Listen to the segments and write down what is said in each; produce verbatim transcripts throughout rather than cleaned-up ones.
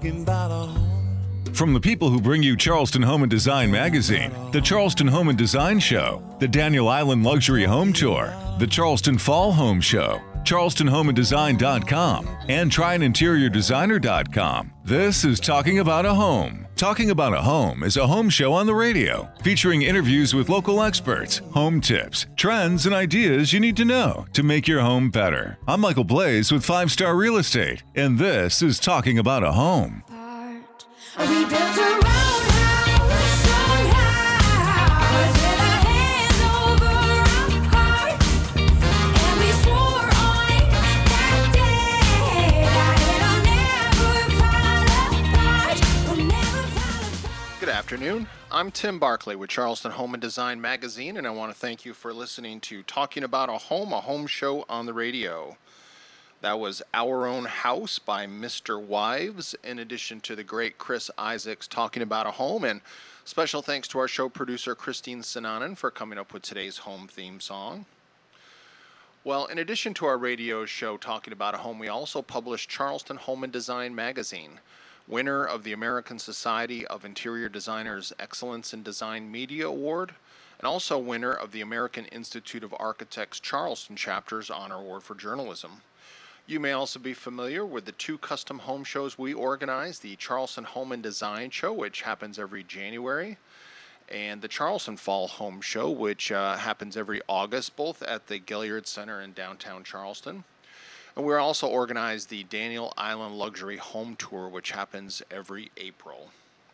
talking about a home. From the people who bring you Charleston Home and Design Magazine, the Charleston Home and Design Show, the Daniel Island Luxury Home Tour, the Charleston Fall Home Show, Charleston Home and Design dot com, and Try An Interior Designer dot com. This is Talking About a Home. Talking About a Home is a home show on the radio, featuring interviews with local experts, home tips, trends, and ideas you need to know to make your home better. I'm Michael Blaze with Five Star Real Estate, and this is Talking About a Home. We built a roundhouse somehow, with our hands over our hearts, and we swore on that day that it'll never fall apart, we'll never fall apart. Good afternoon. I'm Tim Barclay with Charleston Home and Design Magazine, and I want to thank you for listening to Talking About a Home, a home show on the radio. That was Our Own House by Mister Wives, in addition to the great Chris Isaacs Talking About a Home. And special thanks to our show producer, Christine Sinanen, for coming up with today's home theme song. Well, in addition to our radio show Talking About a Home, we also publish Charleston Home and Design Magazine, winner of the American Society of Interior Designers Excellence in Design Media Award, and also winner of the American Institute of Architects Charleston Chapter's Honor Award for Journalism. You may also be familiar with the two custom home shows we organize, the Charleston Home and Design Show, which happens every January, and the Charleston Fall Home Show, which uh, happens every August, both at the Gilliard Center in downtown Charleston. And we also organize the Daniel Island Luxury Home Tour, which happens every April.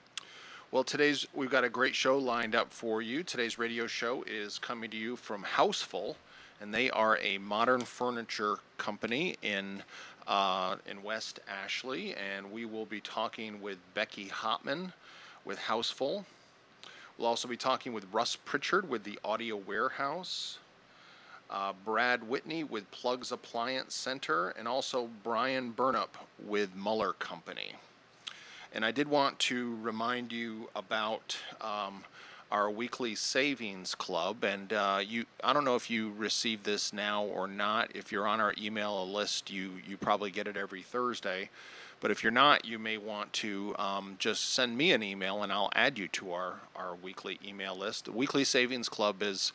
Well, today's we've got a great show lined up for you. Today's radio show is coming to you from Houseful, and they are a modern furniture company in uh, in West Ashley, and we will be talking with Becky Hopman with Houseful. We'll also be talking with Russ Pritchard with the Audio Warehouse, uh, Brad Whitney with Plugs Appliance Center, and also Brian Burnup with Muller Company. And I did want to remind you about um, our weekly savings club, and uh, you I don't know if you receive this now or not. If you're on our email list, you you probably get it every Thursday, but if you're not, you may want to um, just send me an email and I'll add you to our, our weekly email list. The weekly savings club is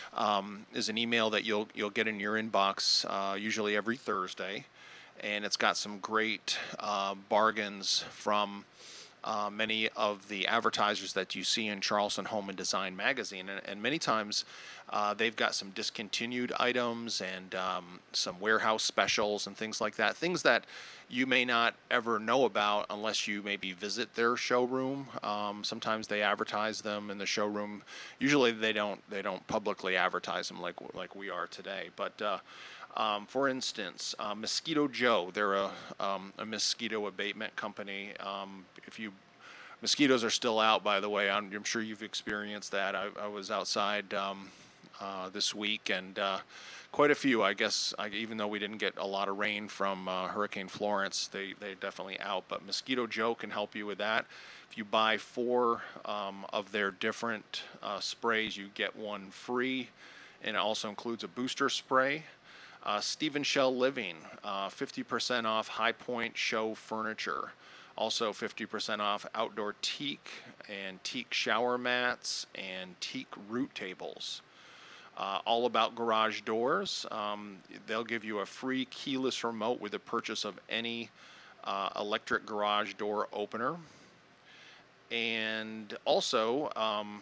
um, is an email that you'll you'll get in your inbox uh, usually every Thursday, and it's got some great uh, bargains from Uh, many of the advertisers that you see in Charleston Home and Design Magazine, and, and many times uh, they've got some discontinued items and um, some warehouse specials and things like that, things that you may not ever know about unless you maybe visit their showroom. Um, sometimes they advertise them in the showroom. Usually they don't they don't publicly advertise them like like we are today, but uh, Um, for instance, uh, Mosquito Joe, they're a, um, a mosquito abatement company. Um, if you, mosquitoes are still out, by the way. I'm, I'm sure you've experienced that. I, I was outside um, uh, this week, and uh, quite a few, I guess, I, even though we didn't get a lot of rain from uh, Hurricane Florence, they, they're definitely out. But Mosquito Joe can help you with that. If you buy four um, of their different uh, sprays, you get one free, and it also includes a booster spray. Uh, Stephen Shell Living, uh, fifty percent off High Point Show Furniture. Also fifty percent off outdoor teak and teak shower mats and teak root tables. Uh, all About Garage Doors. Um, they'll give you a free keyless remote with the purchase of any uh, electric garage door opener. And also, um,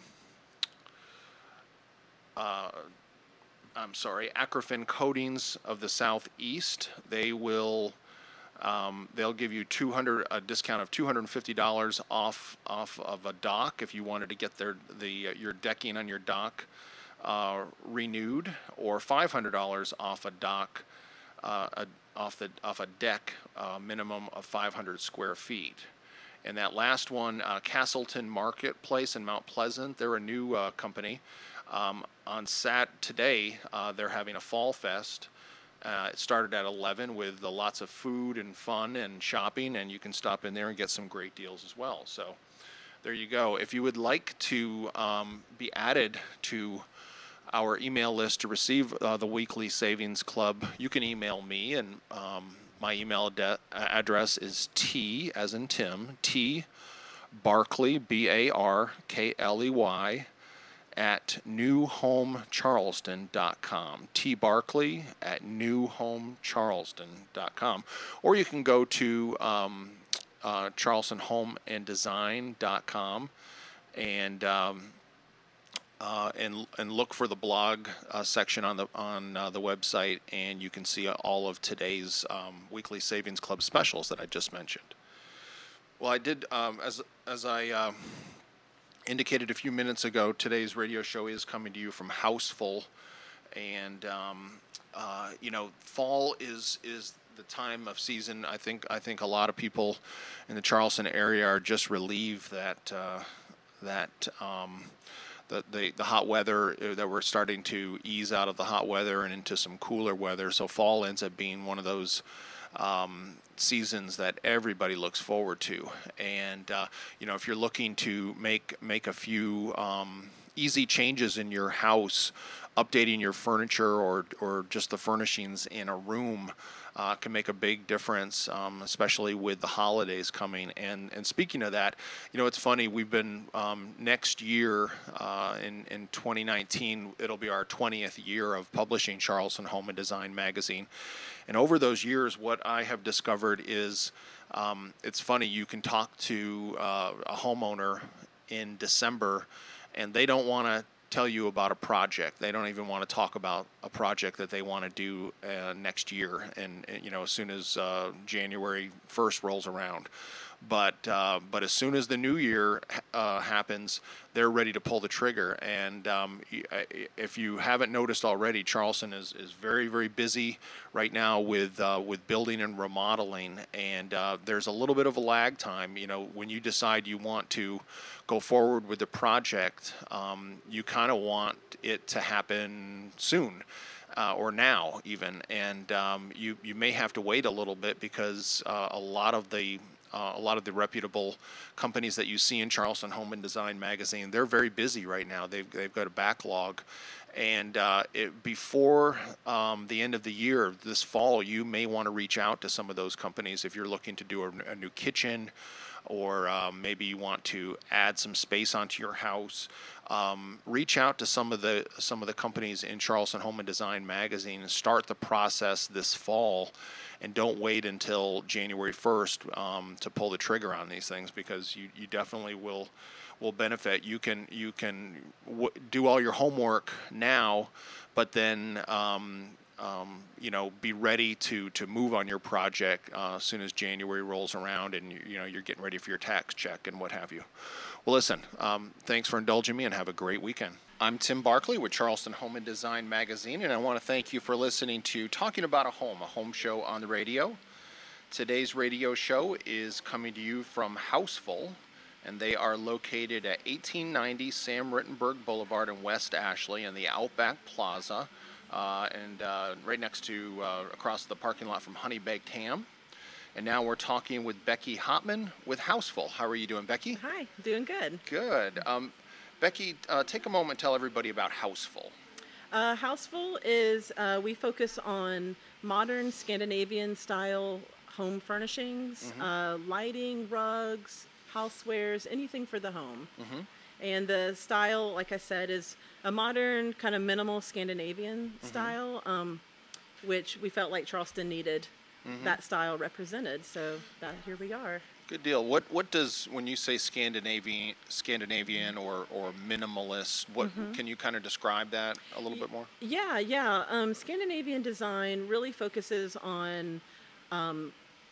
uh, I'm sorry, Acrofin Coatings of the Southeast. They will, um, they'll give you two hundred a discount of two hundred fifty dollars off off of a dock if you wanted to get their the uh, your decking on your dock uh, renewed, or five hundred dollars off a dock, uh, a, off the off a deck, uh, minimum of five hundred square feet. And that last one, uh, Castleton Marketplace in Mount Pleasant. They're a new uh, company. Um, on Sat today, uh, they're having a Fall Fest. Uh, it started at eleven with uh, lots of food and fun and shopping, and you can stop in there and get some great deals as well. So there you go. If you would like to um, be added to our email list to receive uh, the weekly savings club, you can email me, and um, my email ad- address is T, as in Tim, T Barkley, B A R K L E Y, at new home charleston dot com. T Barkley at new home charleston dot com. Or you can go to um, uh, charleston home and design dot com and um, uh, and and look for the blog uh, section on the on uh, the website, and you can see all of today's um, weekly Savings Club specials that I just mentioned. Well, I did um, as as I. Uh, indicated a few minutes ago, today's radio show is coming to you from Houseful, and um, uh, you know, fall is is the time of season. I think I think a lot of people in the Charleston area are just relieved that uh, that um, the, the the hot weather, that we're starting to ease out of the hot weather and into some cooler weather. So fall ends up being one of those Um, seasons that everybody looks forward to. And uh, you know, if you're looking to make make a few um, easy changes in your house, updating your furniture or or just the furnishings in a room uh, can make a big difference, um, especially with the holidays coming. And and speaking of that, you know, it's funny, we've been um, next year uh, in in twenty nineteen, it'll be our twentieth year of publishing Charleston Home and Design magazine. And over those years, what I have discovered is, um, it's funny, you can talk to uh, a homeowner in December, and they don't want to tell you about a project. They don't even want to talk about a project that they want to do uh, next year, and, and, you know, as soon as uh, January first rolls around. But uh, but as soon as the new year uh, happens, they're ready to pull the trigger. And um, if you haven't noticed already, Charleston is, is very, very busy right now with uh, with building and remodeling. And uh, there's a little bit of a lag time. You know, when you decide you want to go forward with the project, um, you kind of want it to happen soon. Uh, or now even, and um, you you may have to wait a little bit because uh, a lot of the Uh, a lot of the reputable companies that you see in Charleston Home and Design magazine, they're very busy right now. They've they've got a backlog, and uh, it, before um, the end of the year, this fall, you may want to reach out to some of those companies if you're looking to do a, a new kitchen, or um, maybe you want to add some space onto your house. Um, reach out to some of the some of the companies in Charleston Home and Design magazine and start the process this fall. And don't wait until January first um, to pull the trigger on these things, because you, you definitely will will benefit. You can you can w- do all your homework now, but then um, um, you know, be ready to, to move on your project uh, as soon as January rolls around, and you, you know, you're getting ready for your tax check and what have you. Well, listen, um, thanks for indulging me, and have a great weekend. I'm Tim Barkley with Charleston Home and Design magazine, and I want to thank you for listening to Talking About a Home, a home show on the radio. Today's radio show is coming to you from Houseful, and they are located at eighteen ninety Sam Rittenberg Boulevard in West Ashley in the Outback Plaza, uh, and uh, right next to, uh, across the parking lot from Honey Baked Ham. And now we're talking with Becky Hopman with Houseful. How are you doing, Becky? Hi, doing good. Good. Um, Becky, uh, take a moment and tell everybody about Houseful. Uh, Houseful is, uh, we focus on modern Scandinavian style home furnishings, Mm-hmm. uh, lighting, rugs, housewares, anything for the home. Mm-hmm. And the style, like I said, is a modern kind of minimal Scandinavian Mm-hmm. style, um, which we felt like Charleston needed Mm-hmm. that style represented. So that here we are. Good deal. What what does, when you say Scandinavian, Scandinavian or, or minimalist, what can you kind of describe that a little bit more? Yeah, yeah. Um, Scandinavian design really focuses on um,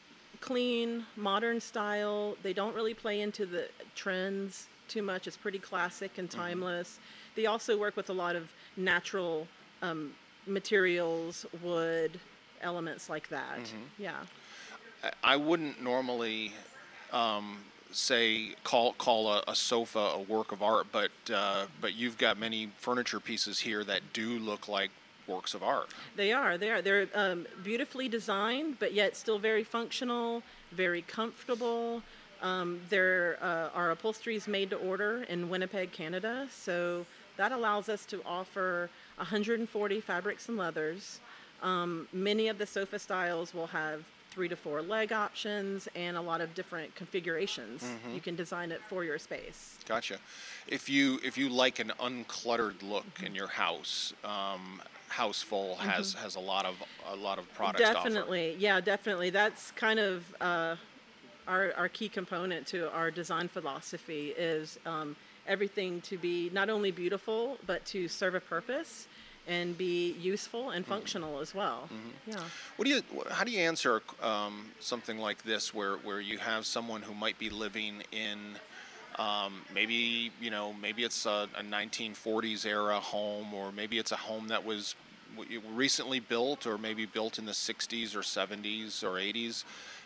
clean, modern style. They don't really play into the trends too much. It's pretty classic and timeless. They also work with a lot of natural um, materials, wood, elements like that. Yeah. I- I wouldn't normally um, say call call a, a sofa a work of art, but uh, but you've got many furniture pieces here that do look like works of art. They are. They are. They're um, beautifully designed, but yet still very functional, very comfortable. Um, there uh, our upholstery is made to order in Winnipeg, Canada, so that allows us to offer one hundred forty fabrics and leathers. Um, many of the sofa styles will have three to four leg options and a lot of different configurations. Mm-hmm. You can design it for your space. Gotcha. If you if you like an uncluttered look in your house, um, Houseful has has a lot of a lot of products to offer. Definitely, yeah, definitely. That's kind of uh, our our key component to our design philosophy is um, everything to be not only beautiful but to serve a purpose and be useful and functional as well. Yeah. What do you? wh- How do you answer um, something like this, where where you have someone who might be living in um, maybe you know maybe it's a, a nineteen forties era home, or maybe it's a home that was w- recently built, or maybe built in the sixties or seventies or eighties,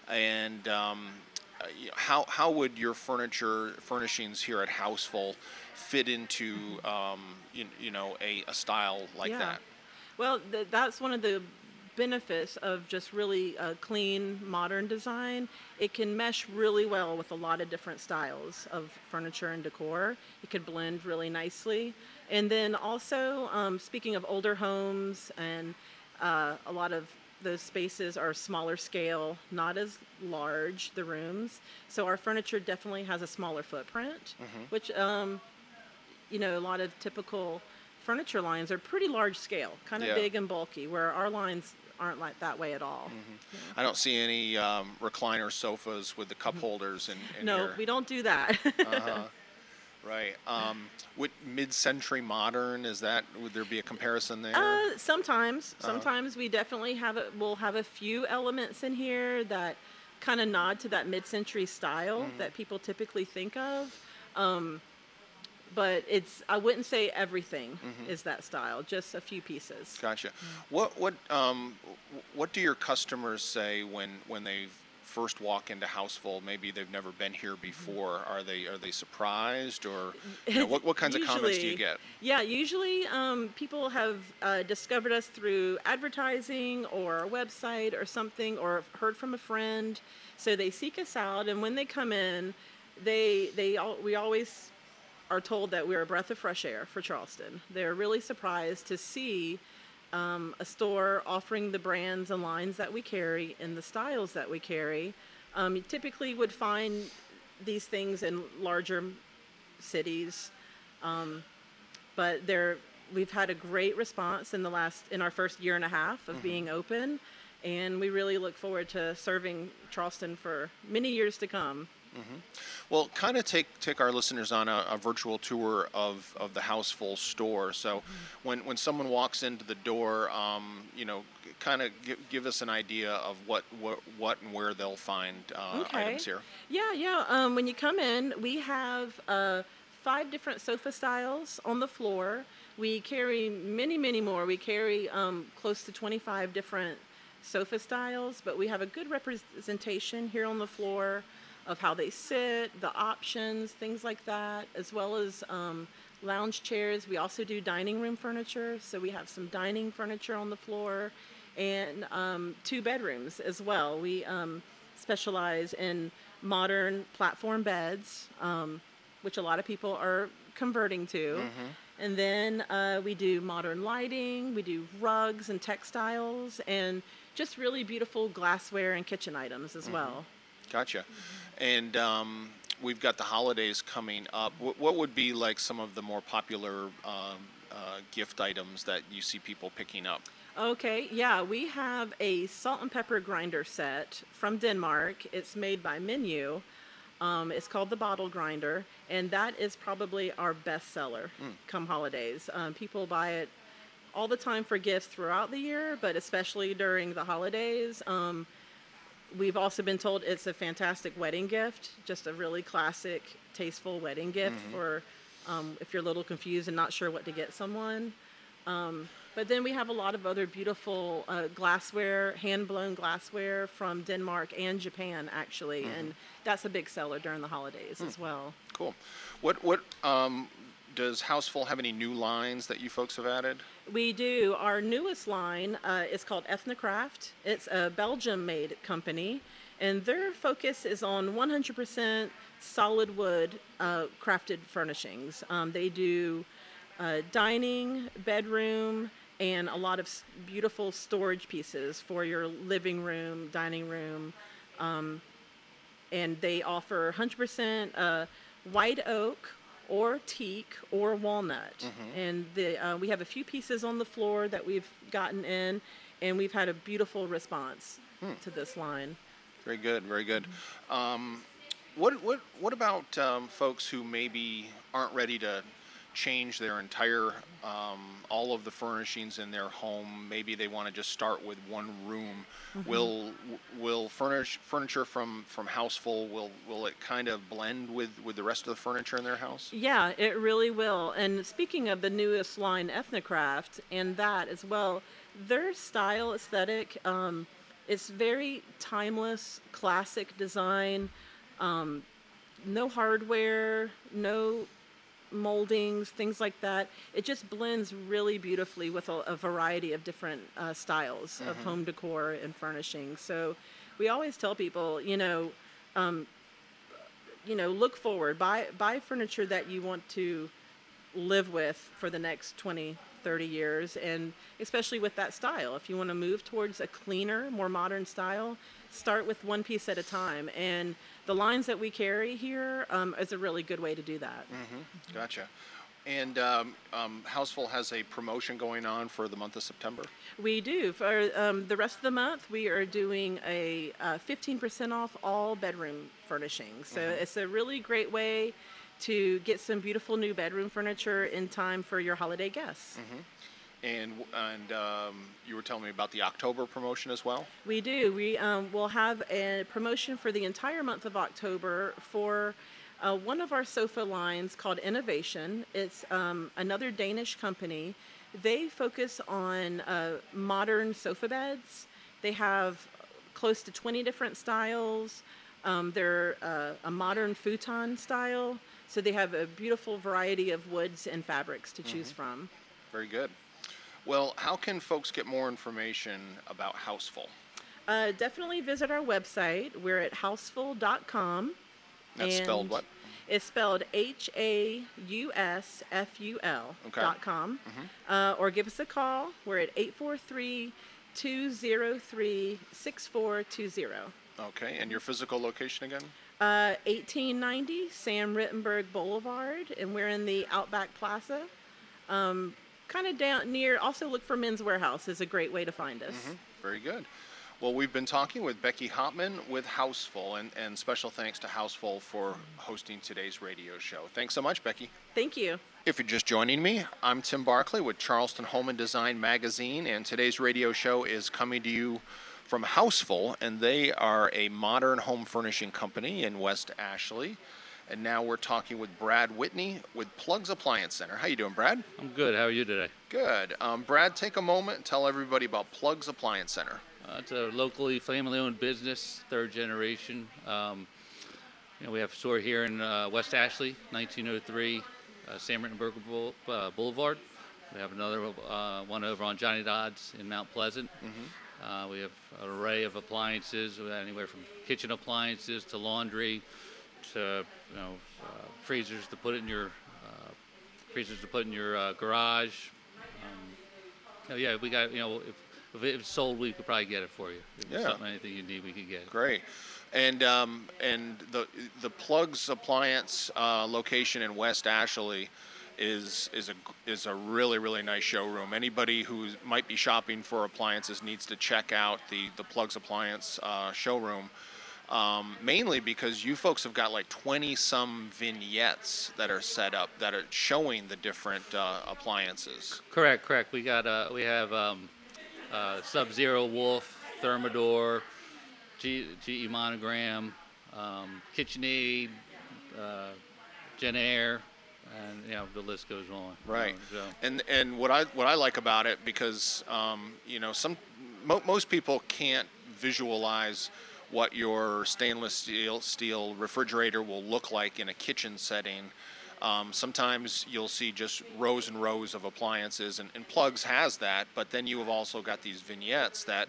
and um, uh, y- how how would your furniture furnishings here at Houseful fit into um, you, you know a, a style like Yeah. that? Well, th- that's one of the benefits of just really uh, clean, modern design. It can mesh really well with a lot of different styles of furniture and decor. It could blend really nicely. And then also, um, speaking of older homes, and uh, a lot of those spaces are smaller scale, not as large, the rooms. So our furniture definitely has a smaller footprint, which, um, you know, a lot of typical furniture lines are pretty large scale, kind of Yeah. big and bulky, where our lines aren't like that way at all. I don't see any um, recliner sofas with the cup holders in, in No, here. we don't do that. Uh-huh. Right. Um, what mid-century modern is that? Would there be a comparison there? Uh, sometimes, Uh-huh. sometimes we definitely have a, we'll have a few elements in here that kind of nod to that mid-century style Mm-hmm. that people typically think of. Um, but it's, I wouldn't say everything Mm-hmm. is that style, just a few pieces. Gotcha. What what um, wh- what do your customers say when when they first walk into Houseful? Maybe they've never been here before. Are they are they surprised, or you know, what what kinds of comments do you Usually- get? Yeah, usually um, people have uh, discovered us through advertising or a website or something, or heard from a friend. So they seek us out, and when they come in, they they all, we always are told that we're a breath of fresh air for Charleston. They're really surprised to see um, a store offering the brands and lines that we carry and the styles that we carry. Um, you typically would find these things in larger cities, um, but they're, we've had a great response in the last in our first year and a half of being open, and we really look forward to serving Charleston for many years to come. Well, kind of take take our listeners on a, a virtual tour of, of the Houseful store. So, when when someone walks into the door, um, you know, kind of give, give us an idea of what, what what and where they'll find uh, items here. Yeah, yeah. Um, when you come in, we have uh, five different sofa styles on the floor. We carry many, many more. We carry um, close to twenty-five different sofa styles, but we have a good representation here on the floor of how they sit, the options, things like that, as well as um, lounge chairs. We also do dining room furniture, so we have some dining furniture on the floor, and um, two bedrooms as well. We um, specialize in modern platform beds, um, which a lot of people are converting to. And then uh, we do modern lighting, we do rugs and textiles, and just really beautiful glassware and kitchen items as well. Gotcha. And um, we've got the holidays coming up. What, what would be like some of the more popular um, uh, gift items that you see people picking up? Okay, yeah, we have a salt and pepper grinder set from Denmark. It's made by Menu. Um, it's called the Bottle Grinder, and that is probably our best seller come holidays. Um, people buy it all the time for gifts throughout the year, but especially during the holidays. Um, we've also been told it's a fantastic wedding gift, just a really classic, tasteful wedding gift for um, if you're a little confused and not sure what to get someone. Um, but then we have a lot of other beautiful uh, glassware, hand-blown glassware from Denmark and Japan, actually, and that's a big seller during the holidays as well. Cool. What what um, does Houseful have any new lines that you folks have added? We do. Our newest line uh, is called Ethnocraft. It's a Belgium-made company, and their focus is on one hundred percent solid wood uh, crafted furnishings. Um, they do uh, dining, bedroom, and a lot of s- beautiful storage pieces for your living room, dining room. Um, and they offer one hundred percent uh, white oak or teak or walnut. And the, uh, we have a few pieces on the floor that we've gotten in, and we've had a beautiful response to this line. Very good, very good. Um, what what what about um, folks who maybe aren't ready to change their entire um, all of the furnishings in their home? Maybe they want to just start with one room. Will will furnish furniture from from Houseful, will will it kind of blend with with the rest of the furniture in their house? Yeah, it really will. And speaking of the newest line, Ethnocraft, and that as well, their style aesthetic, um, it's very timeless, classic design. Um, no hardware, no moldings, things like that. It just blends really beautifully with a, a variety of different uh, styles of home decor and furnishing. So we always tell people, you know, um, you know, look forward, buy buy furniture that you want to live with for the next twenty, thirty years, and especially with that style. If you want to move towards a cleaner, more modern style, start with one piece at a time. And the lines that we carry here um, is a really good way to do that. Gotcha. And um, um, Houseful has a promotion going on for the month of September. We do. For um, the rest of the month, we are doing a uh, fifteen percent off all bedroom furnishings. So it's a really great way to get some beautiful new bedroom furniture in time for your holiday guests. And and um, you were telling me about the October promotion as well. We do. We um, will have a promotion for the entire month of October for uh, one of our sofa lines called Innovation. It's um, another Danish company. They focus on uh, modern sofa beds. They have close to twenty different styles. Um, they're uh, a modern futon style. So they have a beautiful variety of woods and fabrics to choose from. Very good. Well, how can folks get more information about Houseful? Uh, definitely visit our website. We're at houseful dot com. That's spelled what? It's spelled H A U S F U L Okay. dot com. Uh, or give us a call. We're at eight four three, two zero three, six four two zero. Okay, and your physical location again? Uh, eighteen ninety Sam Rittenberg Boulevard, and we're in the Outback Plaza. Um, kind of down near, also look for Men's Warehouse is a great way to find us. Very good. Well, we've been talking with Becky Hopman with Houseful, and, and special thanks to Houseful for hosting today's radio show. Thanks so much, Becky. Thank you. If you're just joining me, I'm Tim Barclay with Charleston Home and Design Magazine, and today's radio show is coming to you from Houseful, and they are a modern home furnishing company in West Ashley. And now we're talking with Brad Whitney with Plugs Appliance Center. How you doing, Brad? I'm good. How are you today? Good. Um, Brad, take a moment and tell everybody about Plugs Appliance Center. Uh, it's a locally family-owned business, third generation. Um, you know, we have a store here in uh, West Ashley, nineteen oh three uh, Sam Rittenberg Boul- uh, Boulevard. We have another uh, one over on Johnny Dodds in Mount Pleasant. Uh, we have an array of appliances, we have anywhere from kitchen appliances to laundry to you know uh, freezers to put in your uh, freezers to put in your uh, garage. Um, oh, yeah, we got you know if, if it's sold, we could probably get it for you. If it's Yeah. something, anything you need, we could get it. Great. And um, and the the Plugs Appliance uh, location in West Ashley is is a is a really really nice showroom. Anybody who might be shopping for appliances needs to check out the the Plugs Appliance uh, showroom. Um, mainly because you folks have got like twenty some vignettes that are set up that are showing the different uh, appliances. Correct, correct. We got uh, we have um, uh, Sub-Zero Wolf, Thermador, G- GE Monogram, um, KitchenAid, uh, Genair, and you know the list goes on. Right. You know, so. And and what I what I like about it, because um, you know some mo- most people can't visualize what your stainless steel steel refrigerator will look like in a kitchen setting. Um, sometimes you'll see just rows and rows of appliances, and, and Plugs has that, but then you have also got these vignettes that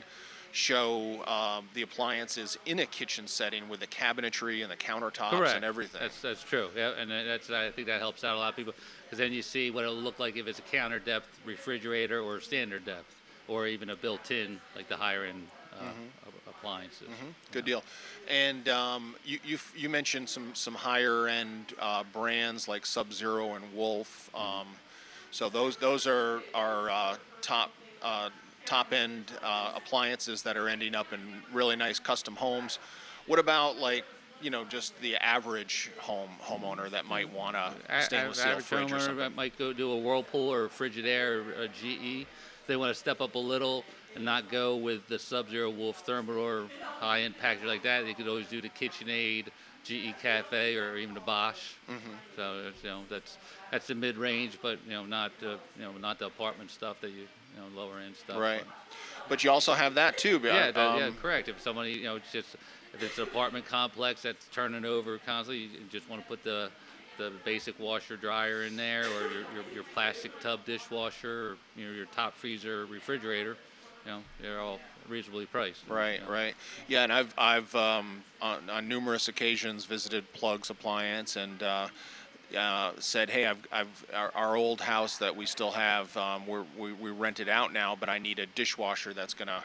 show um, the appliances in a kitchen setting with the cabinetry and the countertops Correct. and everything. That's that's true. Yeah, and that's I think that helps out a lot of people because then you see what it'll look like if it's a counter depth refrigerator or standard depth, or even a built-in like the higher end uh, mm-hmm. appliances. Mm-hmm. Good deal. And um, you you you mentioned some some higher end uh, brands like Sub-Zero and Wolf. Um, so those those are are uh, top. Uh, top end uh, appliances that are ending up in really nice custom homes. What about like, you know, just the average home homeowner that might want a stainless steel average fridge or homeowner something? that might go do a Whirlpool or a Frigidaire or a G E. If they want to step up a little and not go with the Sub-Zero Wolf Thermador high-end package like that, they could always do the KitchenAid, G E Cafe, or even the Bosch. Mm-hmm. So it's, you know, that's that's the mid-range, but you know, not the you know not the apartment stuff that you you know lower end stuff. Right. But, But you also have that too. yeah, um, that, yeah, correct. If somebody, you know, it's just if it's an apartment complex that's turning over constantly, you just want to put the the basic washer dryer in there, or your your, your plastic tub dishwasher, or you know, your top freezer refrigerator. You know, they're all reasonably priced. Right, you know. right. Yeah, and I've I've um, on, on numerous occasions visited Plugs Appliance and uh, uh, said, hey, I've I've our, our old house that we still have, um, we're, we we rent it out now, but I need a dishwasher that's gonna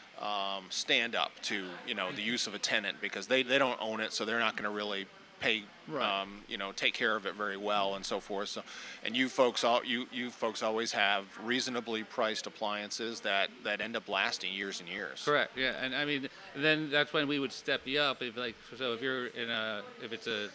um, stand up to you know the use of a tenant because they, they don't own it, so they're not gonna really pay, Right. um, you know, take care of it very well and so forth. So, and you folks, all you you folks always have reasonably priced appliances that, that end up lasting years and years. Correct. Yeah, and I mean, then that's when we would step you up. If like, so, if you're in a, if it's a,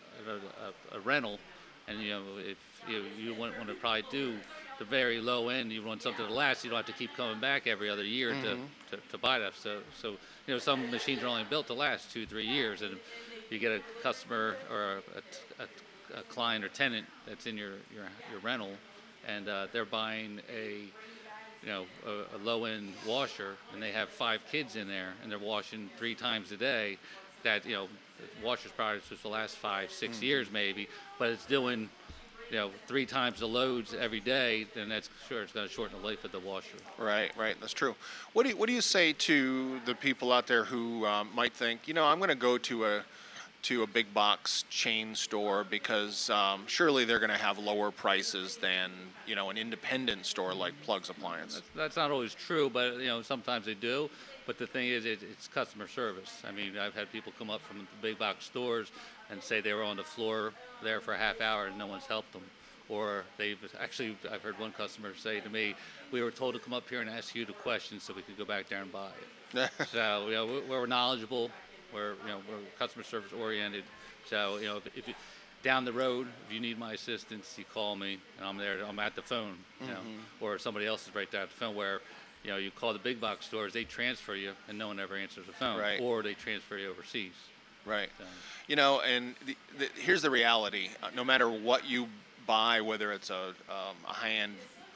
a, a rental, and you know, if you you want, want to probably do the very low end, you want something to last. You don't have to keep coming back every other year Mm-hmm. to, to to buy that. So so you know, some machines are only built to last two three years, and you get a customer or a, a, a client or tenant that's in your your, your rental, and uh, they're buying a you know a, a low-end washer, and they have five kids in there, and they're washing three times a day. That you know, the washer's probably supposed to last five six years maybe, but it's doing you know three times the loads every day. Then that's sure it's going to shorten the life of the washer. Right, right. That's true. What do you, what do you say to the people out there who um, might think, you know, I'm going to go to a to a big box chain store because um, surely they're going to have lower prices than you know an independent store like Plugs Appliance. That's, that's not always true, but you know sometimes they do. But the thing is, it, it's customer service. I mean, I've had people come up from the big box stores and say they were on the floor there for a half hour and no one's helped them. Or they've actually, I've heard one customer say to me, we were told to come up here and ask you the questions so we could go back there and buy it. So, you know, we're, we're knowledgeable. We're, you know, we're customer service oriented. So, you know, if, if you, down the road, if you need my assistance, you call me and I'm there. I'm at the phone, you know, or somebody else is right there at the phone where, you know, you call the big box stores, they transfer you and no one ever answers the phone. Right. Or they transfer you overseas. Right. So, You know, and the, the, here's the reality: uh, no matter what you buy, whether it's a, um, a high-end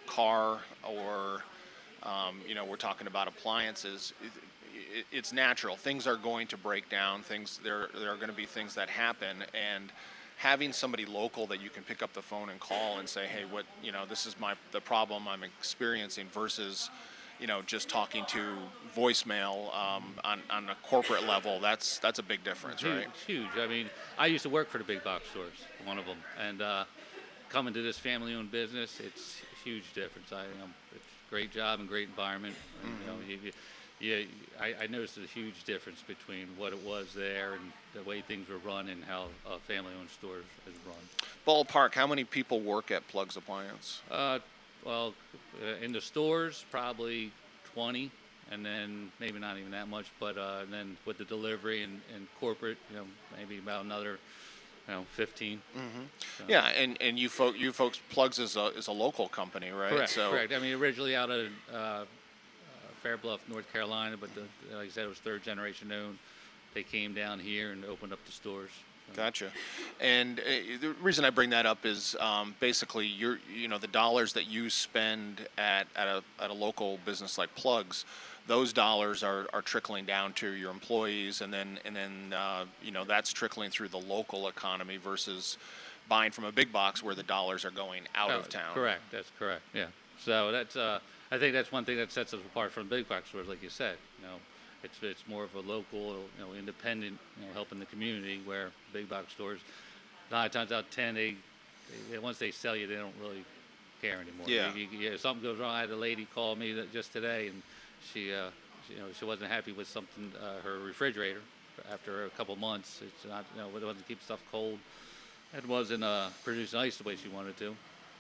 car or um, you know, we're talking about appliances. It, it, it's natural. Things are going to break down. Things there there are going to be things that happen, and having somebody local that you can pick up the phone and call and say, hey, what you know, this is my the problem I'm experiencing versus you know just talking to voicemail um, on on a corporate level. That's that's a big difference, huge, right? It's huge. I mean, I used to work for the big box stores, one of them, and uh, coming to this family-owned business, it's a huge difference. I, you know, it's a great job and great environment. And, you know, you, you, you, I, I noticed a huge difference between what it was there and the way things were run and how a family-owned store is run. Ballpark, how many people work at Plugs Appliance? Uh, well, uh, in the stores, probably twenty, and then maybe not even that much, but uh, and then with the delivery and, and corporate, you know, maybe about another, you know, fifteen. Mm-hmm. So- Yeah, and, and you folk, you folks, Plugs is a is a local company, right? Correct, So, correct. I mean, originally out of uh, uh, Fair Bluff, North Carolina, but the, like I said, it was third generation owned. They came down here and opened up the stores. So- Gotcha. And uh, the reason I bring that up is um, basically you're, you know, the dollars that you spend at, at a at a local business like Plugs, those dollars are, are trickling down to your employees, and then and then uh, you know that's trickling through the local economy versus buying from a big box where the dollars are going out Oh, of town. Correct. That's correct. Yeah. So that's uh, I think that's one thing that sets us apart from big box stores, like you said. You know, it's it's more of a local, you know, independent, you know, helping the community. Where big box stores, nine times out of ten, they, they once they sell you, they don't really care anymore. Yeah. You, you, you, if something goes wrong, I had a lady call me that just today, and she, uh, she, you know, she wasn't happy with something, uh, her refrigerator. After a couple months, it's not, you know, it wasn't keep stuff cold. It wasn't uh, producing ice the way she wanted to.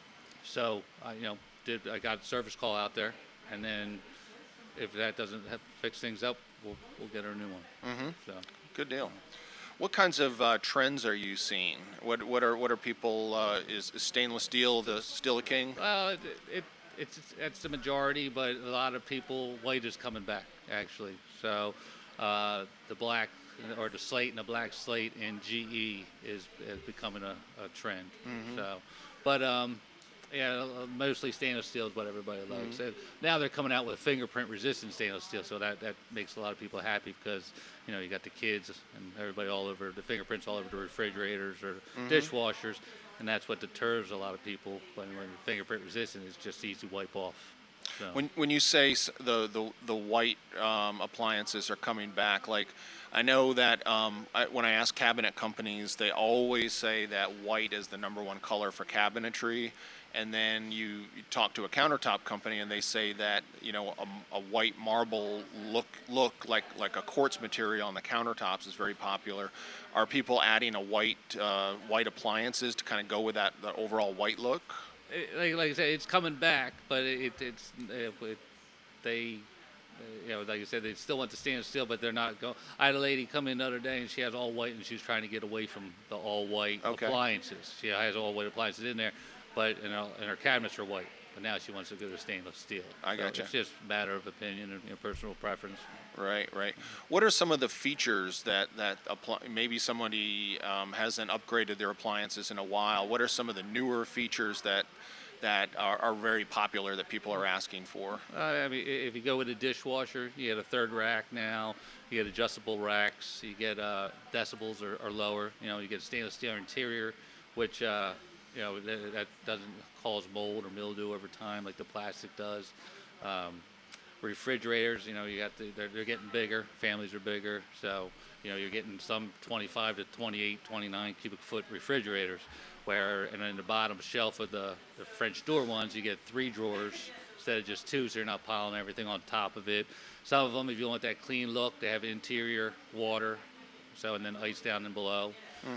So I, you know, did I got a service call out there, and then if that doesn't have, fix things up, we'll we'll get her a new one. Mm-hmm. So Good deal. What kinds of uh, trends are you seeing? What what are what are people? Uh, is, is stainless steel the still a king? well, it, it it's it's the majority, but a lot of people, white is coming back actually. So uh, the black or the slate and the black slate in G E is, is becoming a, a trend. Mm-hmm. So, but um, yeah, mostly stainless steel is what everybody likes. Mm-hmm. And now they're coming out with fingerprint resistant stainless steel, so that, that makes a lot of people happy because, you know, you got the kids and everybody all over the fingerprints all over the refrigerators or Mm-hmm. dishwashers, and that's what deters a lot of people when, when fingerprint resistant is just easy to wipe off. So. When when you say s- the the the white um, appliances are coming back, like I know that um, I, when I ask cabinet companies, they always say that white is the number one color for cabinetry, and then you, you talk to a countertop company and they say that, you know, a, a white marble look look like like a quartz material on the countertops is very popular. Are people adding a white uh, white appliances to kind of go with that the overall white look? It- like, like I said, it's coming back, but it, it's it, it, they, uh, you know, like I said, they still want the stainless steel, but they're not going. I had a lady come in the other day, and she has all white, and she was trying to get away from the all white Okay. appliances. She has all white appliances in there, but and her, and her cabinets are white. But now she wants to go to stainless steel. I So gotcha. It's just a matter of opinion and, you know, personal preference. Right, right. What are some of the features that that apply, maybe somebody um, hasn't upgraded their appliances in a while? What are some of the newer features that that are, are very popular that people are asking for? Uh, I mean, i- if you go with a dishwasher, you get a third rack now. You get adjustable racks. You get uh, decibels are, are lower. You know, you get stainless steel interior, which uh, you know that, that doesn't cause mold or mildew over time like the plastic does. Um, refrigerators, you know, you got the, they're, they're getting bigger. Families are bigger, so you know you're getting some twenty-five to twenty-eight, twenty-nine cubic foot refrigerators. Where and in the bottom shelf of the, the French door ones, you get three drawers instead of just two, so you're not piling everything on top of it. Some of them, if you want that clean look, they have interior water, so and then ice down and below.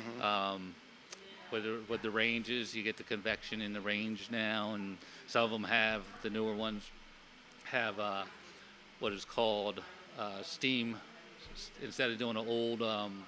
Um, with the, with the ranges, you get the convection in the range now, and some of them have the newer ones have uh, what is called uh, steam s- instead of doing an old. Um,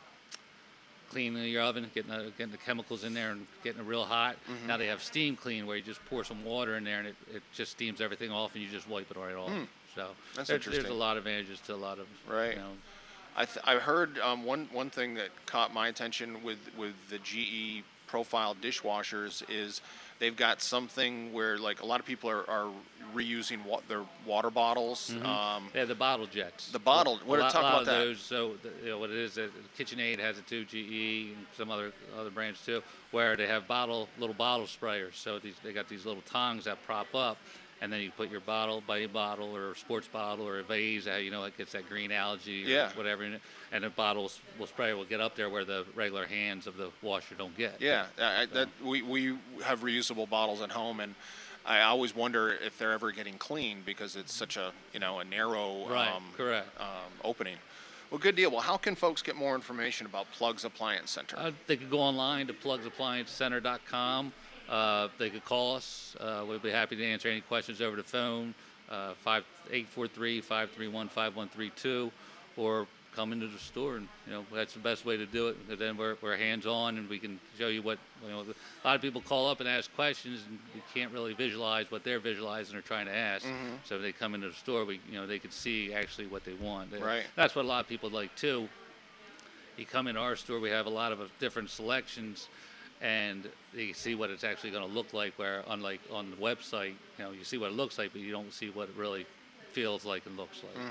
cleaning your oven, getting the, getting the chemicals in there and getting it real hot. Mm-hmm. Now they have steam clean where you just pour some water in there and it, it just steams everything off and you just wipe it right off. So That's there's, there's a interesting. lot of advantages to a lot of, Right. you know, I th- I heard um, one one thing that caught my attention with with the G E profile dishwashers is they've got something where like a lot of people are, are reusing wa- their water bottles. Um, they have the bottle jets. The bottle- A what- lot, talk a lot about of that. those. So the, you know what it is. Uh, KitchenAid has it too. G E and some other other brands too, where they have bottle little bottle sprayers. So these they got these little tongs that prop up, and then you put your bottle, by a bottle or a sports bottle or a vase. Uh, you know, it gets that green algae or Yeah. whatever in it, and the bottles will spray will get up there where the regular hands of the washer don't get. Yeah, I, I- that we, we have reusable bottles at home, and I always wonder if they're ever getting cleaned because it's such a you know a narrow Right, um, correct. um, opening. Well, good deal. Well, how can folks get more information about Plugs Appliance Center? Uh, they could go online to plugs appliance center dot com. Uh, they could call us. Uh, we'd be happy to answer any questions over the phone, uh, five eight four three, five three one, five one three two, or come into the store. And you know that's the best way to do it. Because then we're, we're hands-on and we can show you what. You know, a lot of people call up and ask questions, and we can't really visualize what they're visualizing or trying to ask. So if they come into the store, we you know they could see actually what they want. Right. That's what a lot of people like too. You come in our store, we have a lot of uh, different selections, and you see what it's actually going to look like. Where, unlike on the website, you know, you see what it looks like, but you don't see what it really feels like and looks like.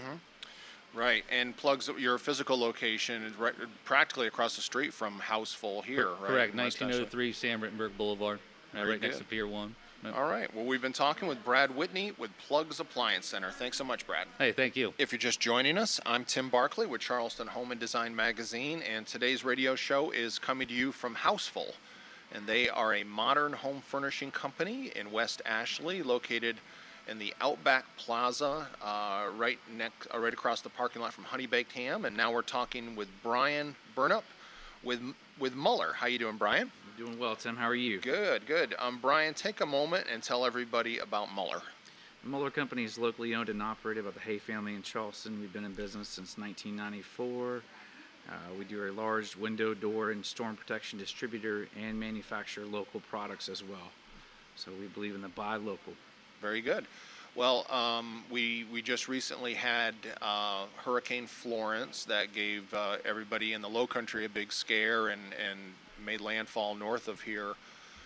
Right, and Plugs, your physical location is right, practically across the street from Houseful here, right? Correct, in West nineteen oh Ashley. three Sam Rittenberg Boulevard. uh, Very right next good. to Pier One. Yep. All right. Well, we've been talking with Brad Whitney with Plugs Appliance Center. Thanks so much, Brad. Hey, thank you. If you're just joining us, I'm Tim Barkley with Charleston Home and Design Magazine, and today's radio show is coming to you from Houseful. And they are a modern home furnishing company in West Ashley, located in the Outback Plaza, uh, right next, uh, right across the parking lot from Honey Baked Ham. And now we're talking with Brian Burnup with with Muller. How you doing, Brian? Doing well, Tim. How are you? Good, good. Um, Brian, take a moment and tell everybody about Muller. The Muller Company is locally owned and operated by the Hay family in Charleston. We've been in business since nineteen ninety-four. Uh, we do a large window, door, and storm protection distributor and manufacture local products as well. So we believe in the buy local. Very good. Well, um, we we just recently had uh, Hurricane Florence that gave uh, everybody in the Low Country a big scare and, and made landfall north of here.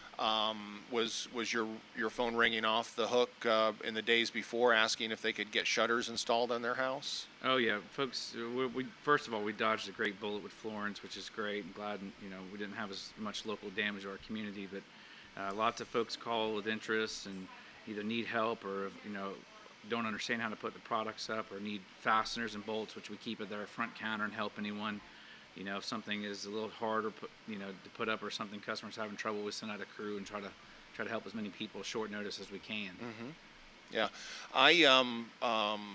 Um, was was your your phone ringing off the hook uh, in the days before, asking if they could get shutters installed on their house? Oh yeah, folks. We, we first of all we dodged a great bullet with Florence, which is great. I'm glad you know we didn't have as much local damage to our community, but uh, lots of folks call with interest and either need help or you know don't understand how to put the products up or need fasteners and bolts, which we keep at their front counter and help anyone. You know, if something is a little harder, put, you know, to put up or something, customers having trouble, we send out a crew and try to try to help as many people short notice as we can. Mm-hmm. Yeah, I um, um,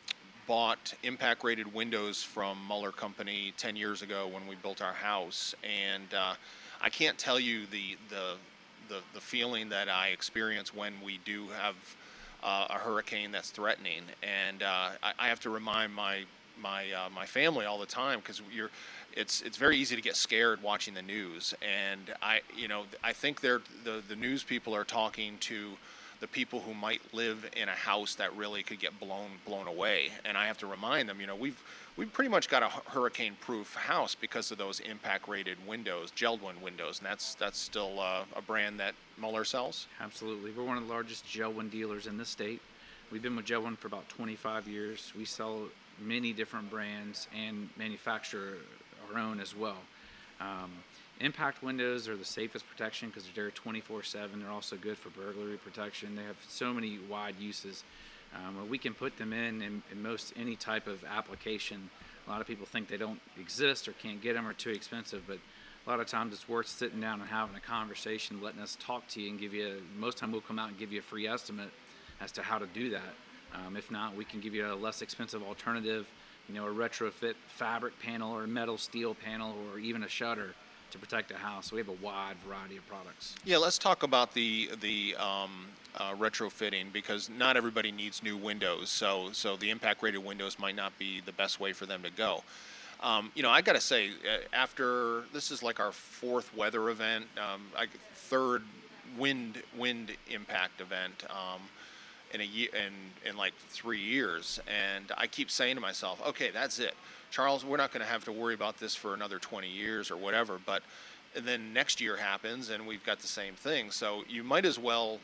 bought impact rated windows from Muller Company ten years ago when we built our house, and uh, I can't tell you the the the the feeling that I experience when we do have uh, a hurricane that's threatening, and uh, I, I have to remind my my uh, my family all the time because you're. It's it's very easy to get scared watching the news, and I you know I think they're the the news people are talking to the people who might live in a house that really could get blown blown away, and I have to remind them, you know, we've we've pretty much got a hurricane-proof house because of those impact-rated windows, Geldwin windows, and that's that's still uh, a brand that Muller sells. Absolutely, we're one of the largest Geldwin dealers in the state. We've been with Geldwin for about twenty-five years. We sell many different brands and manufacture our own as well. Um, impact windows are the safest protection because they're twenty-four seven. They're also good for burglary protection. They have so many wide uses. Um, we can put them in, in in most any type of application. A lot of people think they don't exist or can't get them or too expensive, but a lot of times it's worth sitting down and having a conversation, letting us talk to you and give you, a, most time we'll come out and give you a free estimate as to how to do that. Um, if not, we can give you a less expensive alternative, you know, a retrofit fabric panel or a metal steel panel or even a shutter to protect the house. So we have a wide variety of products. Yeah, let's talk about the the um, uh, retrofitting because not everybody needs new windows. So so the impact rated windows might not be the best way for them to go. Um, you know, I got to say, uh, after this is like our fourth weather event, um, I, third wind wind impact event. Um, in a year in, in like three years and I keep saying to myself, okay, that's it, Charles, we're not going to have to worry about this for another twenty years or whatever. But then next year happens and we've got the same thing, so you might as well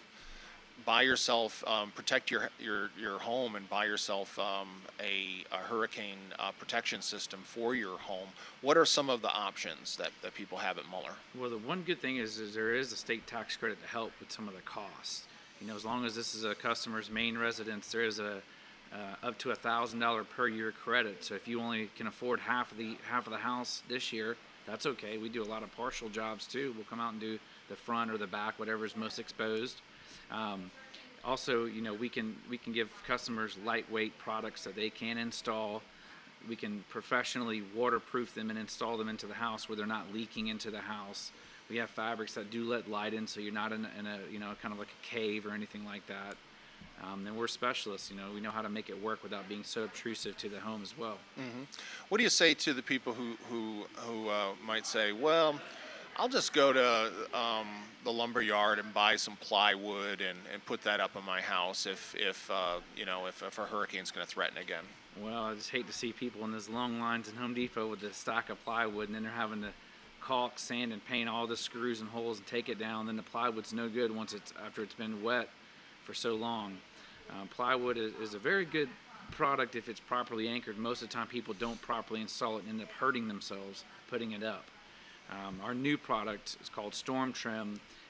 buy yourself um, protect your your your home and buy yourself um, a, a hurricane uh, protection system for your home. What are some of the options that, that people have at Muller? Well, the one good thing is, is there is a state tax credit to help with some of the costs. You know, as long as this is a customer's main residence, there is a uh, up to a thousand dollar per year credit. So if you only can afford half of the half of the house this year, that's okay. We do a lot of partial jobs too. We'll come out and do the front or the back, whatever is most exposed. Um, also, you know, we can we can give customers lightweight products that they can install. We can professionally waterproof them and install them into the house where they're not leaking into the house. We have fabrics that do let light in, so you're not in a, in a you know, kind of like a cave or anything like that. Um, and we're specialists, you know, we know how to make it work without being so obtrusive to the home as well. Mm-hmm. What do you say to the people who who who uh, might say, well, I'll just go to um, the lumber yard and buy some plywood and, and put that up in my house if if uh, you know if, if a hurricane's going to threaten again? Well, I just hate to see people in those long lines in Home Depot with a stack of plywood, and then they're having to caulk, sand, and paint all the screws and holes and take it down. Then the plywood's no good once it's after it's been wet for so long. Um, plywood is, is a very good product if it's properly anchored. Most of the time, people don't properly install it and end up hurting themselves putting it up. Um, our new product is called Storm Trim.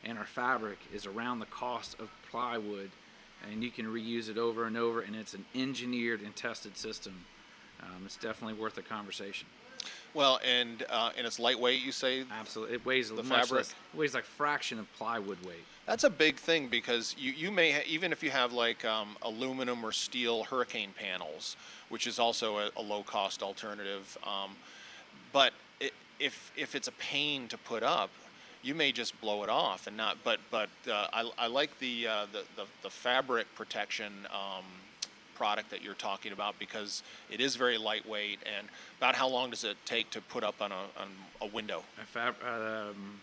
and our fabric is around the cost of plywood, and you can reuse it over and over, and it's an engineered and tested system. Um, it's definitely worth a conversation. Well, and uh, and it's lightweight, you say? Absolutely. It weighs a The much fabric? less, it weighs like a fraction of plywood weight. That's a big thing because you, you may, ha- even if you have like um, aluminum or steel hurricane panels, which is also a, a low-cost alternative, um, but it, if if it's a pain to put up, you may just blow it off and not. But but uh, I, I like the, uh, the the the fabric protection um, product that you're talking about because it is very lightweight. And about how long does it take to put up on a on a window? A fab, um,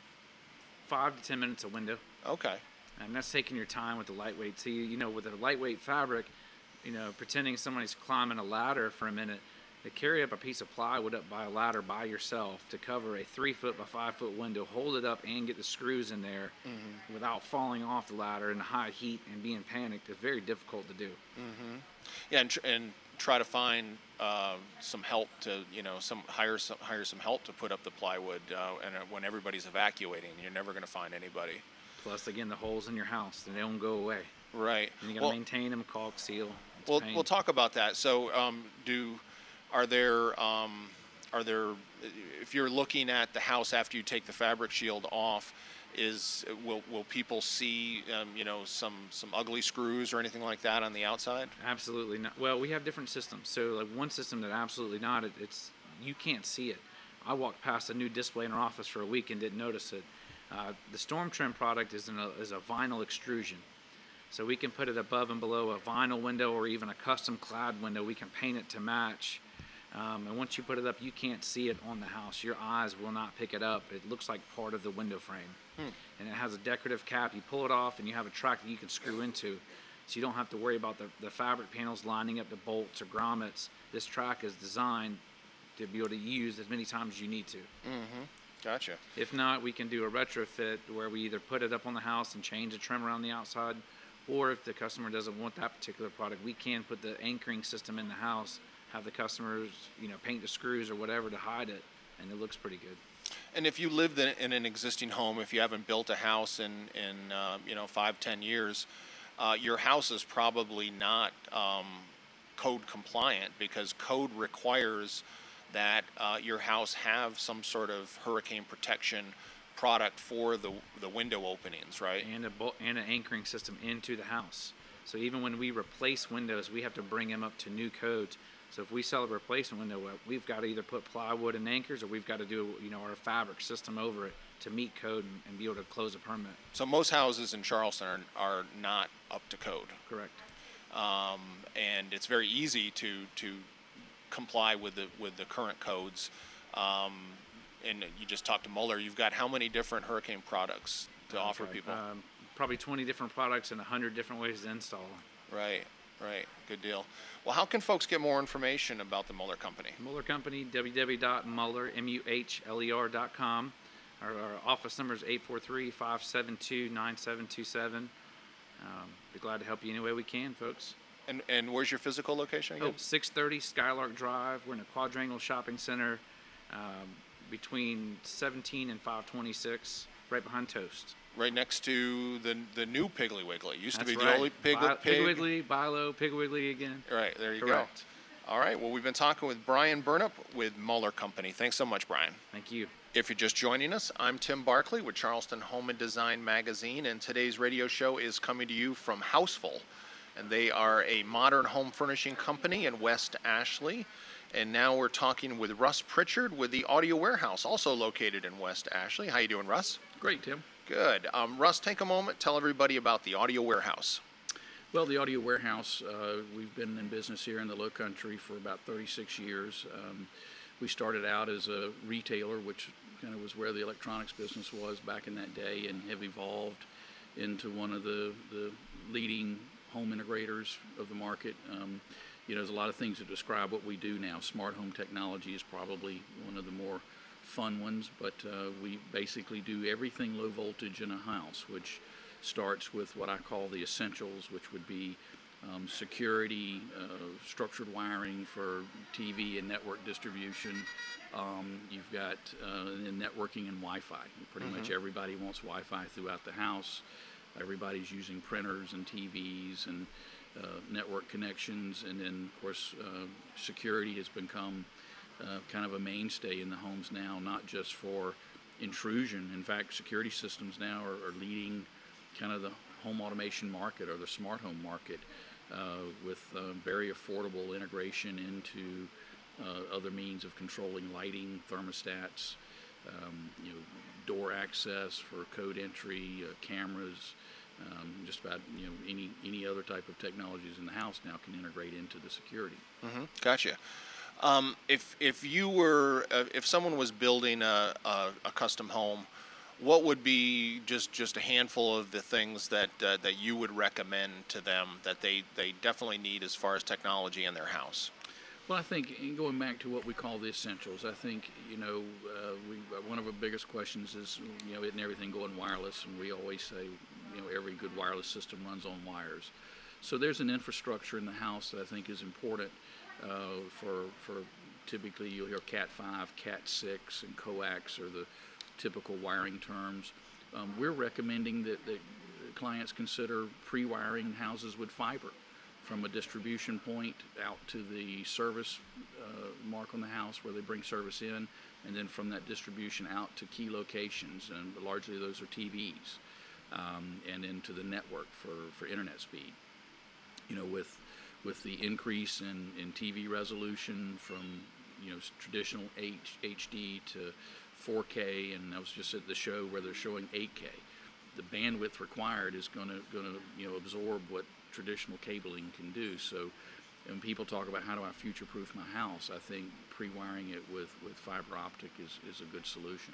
five to ten minutes a window. Okay. And that's taking your time with the lightweight. See, you know, with a lightweight fabric, you know, pretending somebody's climbing a ladder for a minute, to carry up a piece of plywood up by a ladder by yourself to cover a three foot by five foot window, hold it up and get the screws in there Mm-hmm. without falling off the ladder in the high heat and being panicked is very difficult to do. Yeah, and, tr- and try to find uh, some help to, you know, some hire some hire some help to put up the plywood. Uh, and uh, when everybody's evacuating, you're never going to find anybody. Plus, again, the holes in your house, they don't go away. Right. And you got to Well, maintain them, caulk, seal. It's we'll pain. we'll talk about that. So, um, do are there um, are there if you're looking at the house after you take the fabric shield off, is will will people see um, you know some some ugly screws or anything like that on the outside? Absolutely not. Well, we have different systems. So, like one system that absolutely not, it, it's you can't see it. I walked past a new display in our office for a week and didn't notice it. Uh, the Storm Trim product is in a, is a vinyl extrusion, so we can put it above and below a vinyl window or even a custom clad window. We can paint it to match, um, and once you put it up, you can't see it on the house. Your eyes will not pick it up. It looks like part of the window frame, and it has a decorative cap. You pull it off, and you have a track that you can screw into. So you don't have to worry about the, the fabric panels lining up to bolts or grommets. This track is designed to be able to use as many times as you need to. Gotcha. If not, we can do a retrofit where we either put it up on the house and change the trim around the outside, or if the customer doesn't want that particular product, we can put the anchoring system in the house, have the customers, you know, paint the screws or whatever to hide it, and it looks pretty good. And if you lived in, in an existing home, if you haven't built a house in, in uh, you know, five, ten years, uh, your house is probably not um, code compliant because code requires that uh, your house have some sort of hurricane protection product for the the window openings, right? And a bol- and an anchoring system into the house. So even when we replace windows, we have to bring them up to new codes. So if we sell a replacement window, uh, we've got to either put plywood and anchors, or we've got to do, you know, our fabric system over it to meet code and, and be able to close a permit. So most houses in Charleston are, are not up to code, Correct. um, and it's very easy to to comply with the with the current codes. Um, and you just talked to Muller. You've got how many different hurricane products to offer Okay. people? Um, probably twenty different products and one hundred different ways to install them. Right, right. Good deal. Well, how can folks get more information about the Muller Company? Muller Company, w w w dot muller m u h l e r dot com. Our, our office number is eight four three, five seven two, nine seven two seven. Um, be glad to help you any way we can, folks. And and where's your physical location again? Oh, six thirty Skylark Drive. We're in a quadrangle shopping center um, between seventeen and five twenty-six, right behind Toast. Right next to the the new Piggly Wiggly. It used That's to be right. the only Pig, Bi- pig. Pig Wiggly, Bilo, Pig Wiggly again. Right, there you Correct. go. All right, well, we've been talking with Brian Burnup with Muller Company. Thanks so much, Brian. Thank you. If you're just joining us, I'm Tim Barkley with Charleston Home and Design Magazine, and today's radio show is coming to you from Houseful. And they are a modern home furnishing company in West Ashley. And now we're talking with Russ Pritchard with the Audio Warehouse, also located in West Ashley. How you doing, Russ? Great, Tim. Good. Um, Russ, take a moment, tell everybody about the Audio Warehouse. Well, the Audio Warehouse, uh, we've been in business here in the Low Country for about thirty-six years. Um, we started out as a retailer, which kind of was where the electronics business was back in that day, and have evolved into one of the, the leading home integrators of the market. Um, you know, there's a lot of things to describe what we do now. Smart home technology is probably one of the more fun ones, but uh, we basically do everything low voltage in a house, which starts with what I call the essentials, which would be um, security, uh, structured wiring for T V and network distribution. Um, you've got uh, and networking and Wi-Fi. Pretty Mm-hmm. much everybody wants Wi-Fi throughout the house. Everybody's using printers and T Vs and uh, network connections, and then of course uh, security has become uh, kind of a mainstay in the homes now, not just for intrusion. In fact, security systems now are, are leading kind of the home automation market or the smart home market uh, with uh, very affordable integration into uh, other means of controlling lighting, thermostats, um, you know, door access for code entry, uh, cameras, um, just about you know any any other type of technologies in the house now can integrate into the security. Mm-hmm. Gotcha. Um, if if you were uh, if someone was building a, a, a custom home, what would be just, just a handful of the things that uh, that you would recommend to them that they, they definitely need as far as technology in their house? Well, I think in going back to what we call the essentials, I think you know uh, we uh, one of our biggest questions is you know isn't everything going wireless? And we always say you know every good wireless system runs on wires. So there's an infrastructure in the house that I think is important uh, for for typically you'll hear Cat five, Cat six, and coax are the typical wiring terms. Um, we're recommending that, that clients consider pre-wiring houses with fiber from a distribution point out to the service uh, mark on the house where they bring service in, and then from that distribution out to key locations, and largely those are T Vs, um, and into the network for, for internet speed. You know, with with the increase in, in T V resolution from you know traditional H, HD to four K, and I was just at the show where they're showing eight K. The bandwidth required is going to going to you know absorb what traditional cabling can do. So when people talk about how do I future-proof my house, I think pre-wiring it with, with fiber optic is, is a good solution.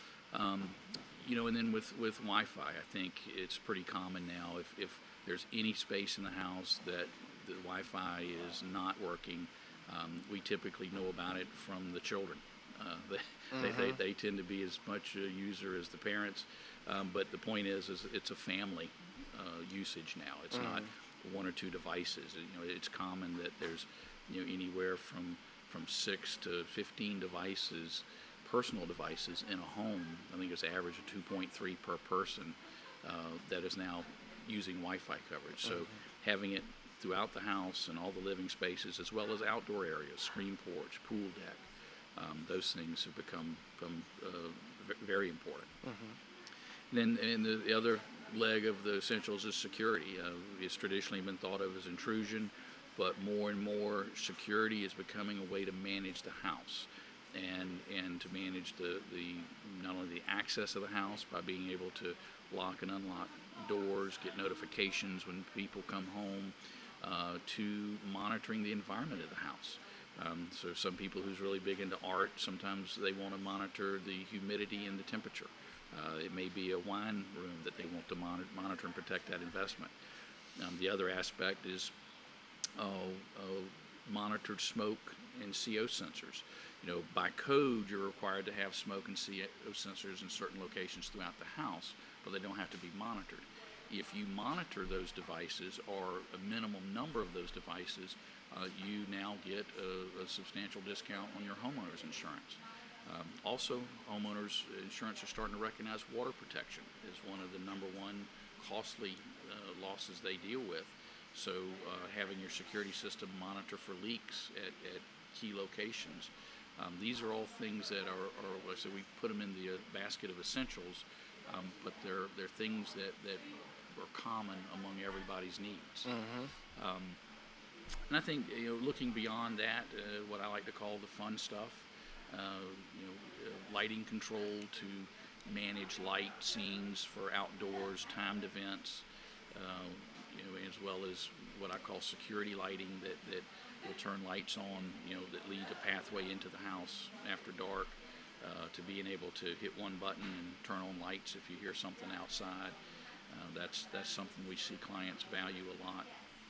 Um, you know, and then with, with Wi-Fi, I think it's pretty common now. If, if there's any space in the house that the Wi-Fi is not working, um, we typically know about it from the children. Uh, they, mm-hmm. they, they, they tend to be as much a user as the parents, um, but the point is, is it's a family uh, usage now. It's mm-hmm. not one or two devices. You know, it's common that there's you know anywhere from from six to fifteen devices, personal devices in a home. I think it's an average of two point three per person uh, that is now using Wi-Fi coverage. So mm-hmm. having it throughout the house and all the living spaces, as well as outdoor areas, screen porch, pool deck. Um, those things have become, become uh, v- very important. Mm-hmm. Then, and the, the other leg of the essentials is security. Uh, it's traditionally been thought of as intrusion, but more and more security is becoming a way to manage the house and and to manage the, the not only the access of the house by being able to lock and unlock doors, get notifications when people come home, uh, to monitoring the environment of the house. Um, so some people who's really big into art, sometimes they want to monitor the humidity and the temperature. Uh, it may be a wine room that they want to monitor, monitor and protect that investment. Um, the other aspect is uh, uh, monitored smoke and C O sensors. You know, by code, you're required to have smoke and C O sensors in certain locations throughout the house, but they don't have to be monitored. If you monitor those devices, or a minimum number of those devices, uh, you now get a, a substantial discount on your homeowner's insurance. Um, also, homeowners insurance are starting to recognize water protection as one of the number one costly uh, losses they deal with. So uh, having your security system monitor for leaks at, at key locations. Um, these are all things that are, are like I said, we put them in the uh, basket of essentials, um, but they're, they're things that, that are common among everybody's needs. Mm-hmm. Um, and I think, you know, looking beyond that, uh, what I like to call the fun stuff, Uh, you know, uh, lighting control to manage light scenes for outdoors, timed events, uh, you know, as well as what I call security lighting that, that will turn lights on, you know, that lead a pathway into the house after dark, uh, to being able to hit one button and turn on lights if you hear something outside. Uh, that's that's something we see clients value a lot.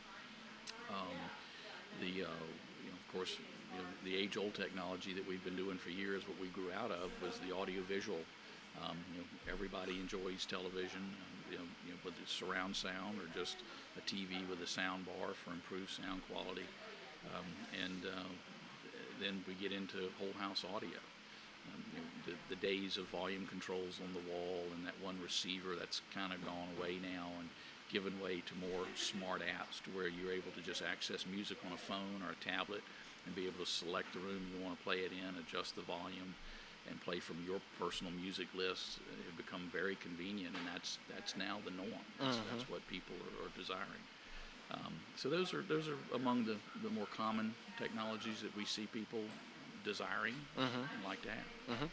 Um, the uh, you know, of course. You know, the age-old technology that we've been doing for years, what we grew out of was the audio-visual. Um, you know, everybody enjoys television. You know, you know, whether it's surround sound or just a T V with a sound bar for improved sound quality. Um, and uh, then we get into whole house audio. Um, you know, the, the days of volume controls on the wall and that one receiver, that's kind of gone away now and given way to more smart apps to where you're able to just access music on a phone or a tablet and be able to select the room you want to play it in, adjust the volume, and play from your personal music list. It become very convenient, and that's that's now the norm. That's, Mm-hmm. that's what people are, are desiring. Um, so those are those are among the, the more common technologies that we see people desiring Mm-hmm. and like to have.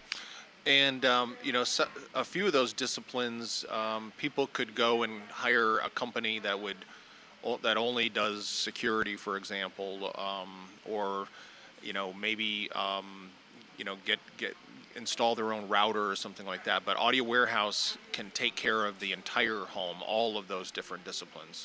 And um, you know, so, a few of those disciplines, um, people could go and hire a company that would o- that only does security, for example, um, or you know, maybe um, you know, get get install their own router or something like that. But Audio Warehouse can take care of the entire home, all of those different disciplines.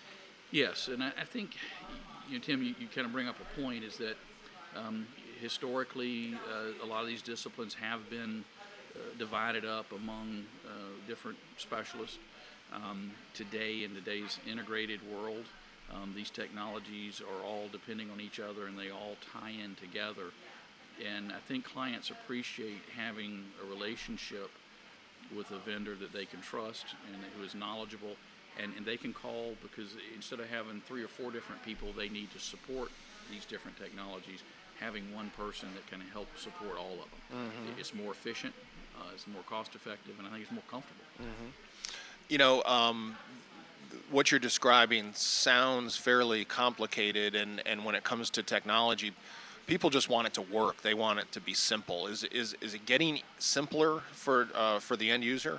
Yes, and I, I think, you know, Tim, you, you kind of bring up a point, is that um, historically uh, a lot of these disciplines have been uh, divided up among uh, different specialists. Um, today, in today's integrated world, um, these technologies are all depending on each other and they all tie in together. And I think clients appreciate having a relationship with a vendor that they can trust and who is knowledgeable, and, and they can call, because instead of having three or four different people they need to support these different technologies, having one person that can help support all of them. Mm-hmm. It's more efficient, uh, it's more cost effective, and I think it's more comfortable. Mm-hmm. You know, um, what you're describing sounds fairly complicated, and, and when it comes to technology, people just want it to work. They want it to be simple. Is is is it getting simpler for uh, for the end user?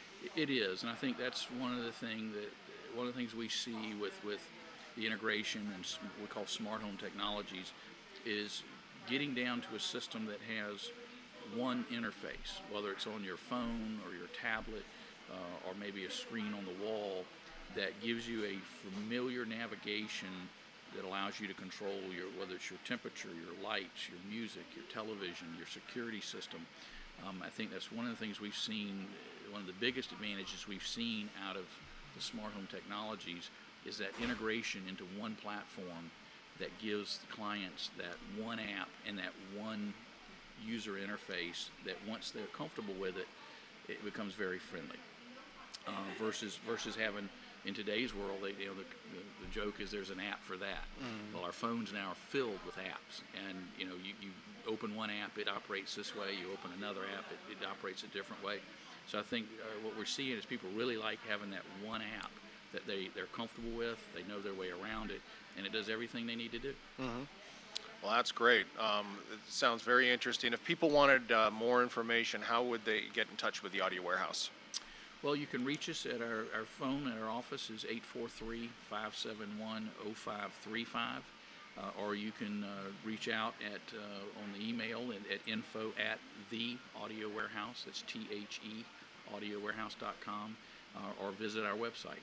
It is, and I think that's one of the thing that one of the things we see with, with the integration and s- what we call smart home technologies is getting down to a system that has one interface, whether it's on your phone or your tablet uh, or maybe a screen on the wall, that gives you a familiar navigation that allows you to control your, whether it's your temperature, your lights, your music, your television, your security system. Um, I think that's one of the things we've seen, one of the biggest advantages we've seen out of the smart home technologies is that integration into one platform that gives the clients that one app and that one user interface that once they're comfortable with it, it becomes very friendly. Uh, versus versus having, in today's world, they, you know, the, the, the joke is there's an app for that. Mm. Well, our phones now are filled with apps, and you know, you, you open one app, it operates this way. You open another app, it, it operates a different way. So I think uh, what we're seeing is people really like having that one app that they, they're comfortable with, they know their way around it, and it does everything they need to do. Mm-hmm. Well, that's great. Um, it sounds very interesting. If people wanted uh, more information, how would they get in touch with the Audio Warehouse? Well, you can reach us at our, our phone at our office is eight four three, five seven one, zero five three five, uh, or you can uh, reach out at uh, on the email at, at info at the Audio Warehouse. That's T H E, audio warehouse dot com, uh, or visit our website.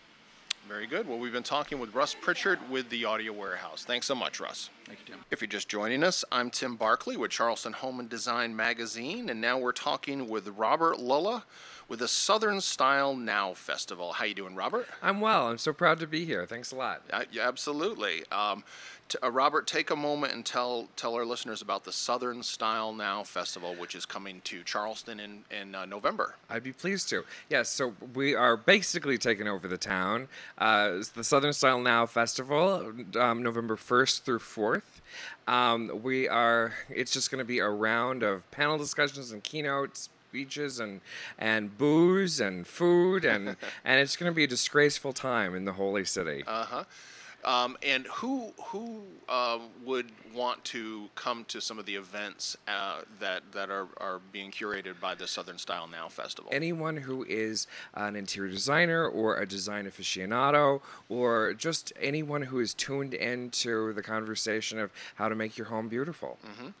Very good. Well, we've been talking with Russ Pritchard with the Audio Warehouse. Thanks so much, Russ. Thank you, Tim. If you're just joining us, I'm Tim Barkley with Charleston Home and Design Magazine, and now we're talking with Robert Lulla with the Southern Style Now Festival. How you doing, Robert? I'm well. I'm so proud to be here. Thanks a lot. Uh, yeah, absolutely. Um, t- uh, Robert, take a moment and tell tell our listeners about the Southern Style Now Festival, which is coming to Charleston in, in uh, November. I'd be pleased to. Yes, so we are basically taking over the town. Uh, it's the Southern Style Now Festival, um, November first through fourth. Um, we are, it's just going to be a round of panel discussions and keynotes, speeches and and booze and food, and and it's going to be a disgraceful time in the Holy City. Uh-huh. Um, and who who uh, would want to come to some of the events uh, that that are, are being curated by the Southern Style Now Festival? Anyone who is an interior designer or a design aficionado, or just anyone who is tuned into the conversation of how to make your home beautiful. Mm-hmm.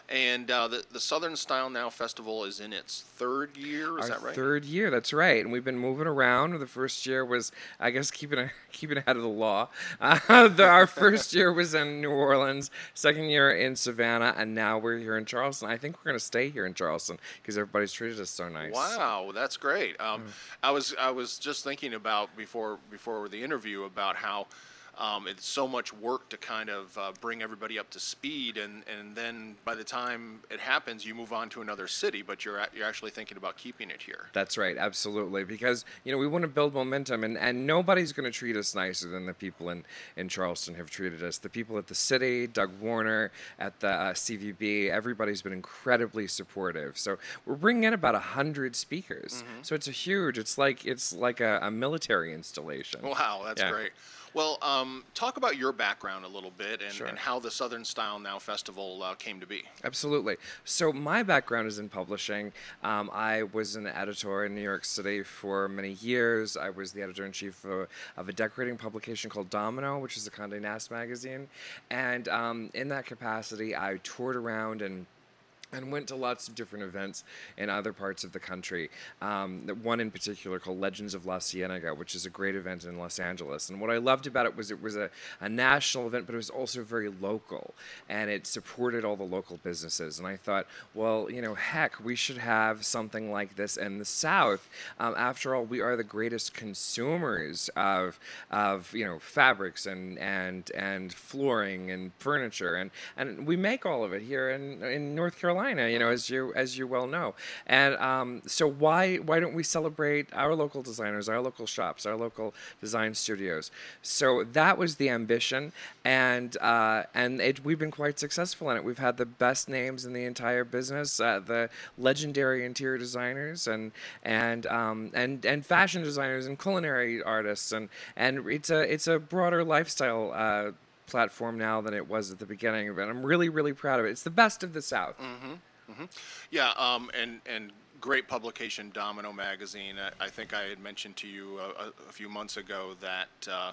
And uh, the the Southern Style Now Festival is in its third year. Is Our that right? third year, that's right. And we've been moving around. The first year was, I guess, keeping a, keeping ahead of the law. Uh, the, our first year was in New Orleans, second year in Savannah, and now we're here in Charleston. I think we're going to stay here in Charleston because everybody's treated us so nice. Wow, that's great. Um, I was I was just thinking about before before the interview about how um, it's so much work to kind of uh, bring everybody up to speed, and, and then by the time it happens, you move on to another city, but you're a- you're actually thinking about keeping it here. That's right, absolutely. Because, you know, we want to build momentum, and, and nobody's going to treat us nicer than the people in, in Charleston have treated us. The people at the city, Doug Warner, at the uh, C V B, everybody's been incredibly supportive. So we're bringing in about one hundred speakers. So it's a huge, it's like it's like a, a military installation. Wow, that's Yeah. great. Well, um, talk about your background a little bit and, Sure. and how the Southern Style Now Festival uh, came to be. Absolutely. So my background is in publishing. Um, I was an editor in New York City for many years. I was the editor-in-chief of, of a decorating publication called Domino, which is a Condé Nast magazine. And um, in that capacity, I toured around and and went to lots of different events in other parts of the country. Um, one in particular called Legends of La Cienega, which is a great event in Los Angeles. And what I loved about it was it was a, a national event, but it was also very local, and it supported all the local businesses. And I thought, well, you know, heck, we should have something like this in the South. Um, after all, we are the greatest consumers of, of you know, fabrics and and and flooring and furniture, and and we make all of it here in in North Carolina, you know, as you as you well know. And um, so why why don't we celebrate our local designers, our local shops, our local design studios? So that was the ambition, and uh, and it, we've been quite successful in it. We've had the best names in the entire business, uh, the legendary interior designers, and and um, and and fashion designers and culinary artists, and and it's a it's a broader lifestyle Uh, platform now than it was at the beginning, but I'm really, really proud of it. It's the best of the South. Yeah, um, and and great publication, Domino Magazine. I, I think I had mentioned to you a, a, a few months ago that uh,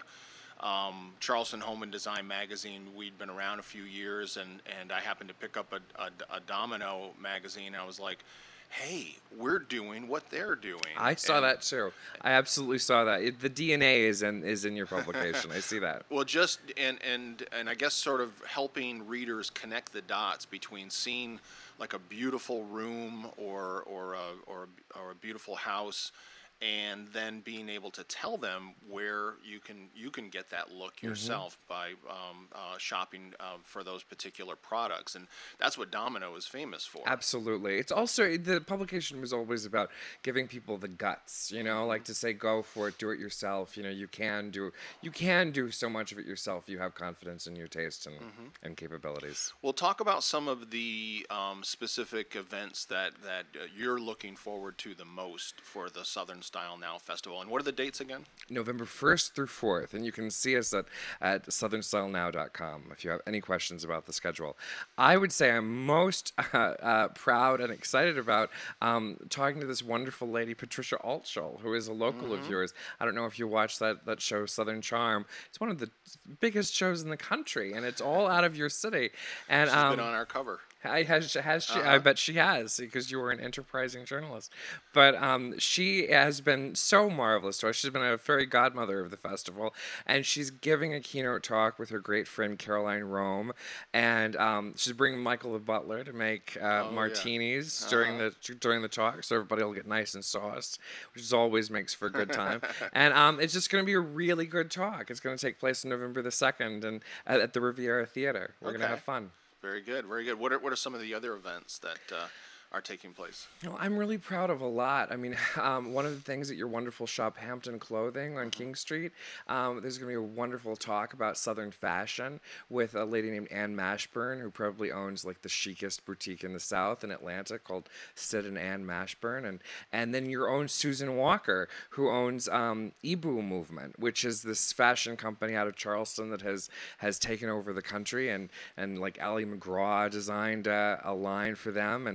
um, Charleston Home and Design Magazine, we'd been around a few years, and, and I happened to pick up a, a, a Domino magazine. I was like, hey, we're doing what they're doing. I saw And- that too. I absolutely saw that. It, the D N A is in is in your publication. I see that. Well, just and and and I guess sort of helping readers connect the dots between seeing like a beautiful room or or a or a, or a beautiful house, and then being able to tell them where you can you can get that look yourself by um, uh, shopping uh, for those particular products, and that's what Domino is famous for. Absolutely. It's also, the publication was always about giving people the guts, you know, like to say, go for it, do it yourself. You know, you can do, you can do so much of it yourself. You have confidence in your taste and, and capabilities. We'll talk about some of the um, specific events that that uh, you're looking forward to the most for the Southern Style Now Festival. And what are the dates again? November first through fourth, and you can see us at, at southern style now dot com if you have any questions about the schedule. I would say I'm most uh, uh, proud and excited about um, talking to this wonderful lady, Patricia Altschul, who is a local of yours. I don't know if you watched that, that show, Southern Charm. It's one of the biggest shows in the country, and it's all out of your city. And She's um, been on our cover. I has has she? I Uh-huh. bet she has, because you were an enterprising journalist. But um, she has been so marvelous to us. She's been a fairy godmother of the festival, and she's giving a keynote talk with her great friend Caroline Rome, and um, she's bringing Michael the butler to make uh, Oh, yeah. martinis during the during the talk, so everybody will get nice and sauced, which is always makes for a good time. And um, it's just going to be a really good talk. It's going to take place on November the second, and at, at the Riviera Theater. We're going to Okay. have fun. Very good, very good. What are what are some of the other events that uh, are taking place? No, I'm really proud of a lot. I mean, um, one of the things at your wonderful shop, Hampton Clothing on King Street, um, there's going to be a wonderful talk about Southern fashion with a lady named Ann Mashburn, who probably owns like the chicest boutique in the South in Atlanta called Sid and Ann Mashburn, and and then your own Susan Walker, who owns um, Ibu Movement, which is this fashion company out of Charleston that has has taken over the country, and and like Ali McGraw designed uh, a line for them, and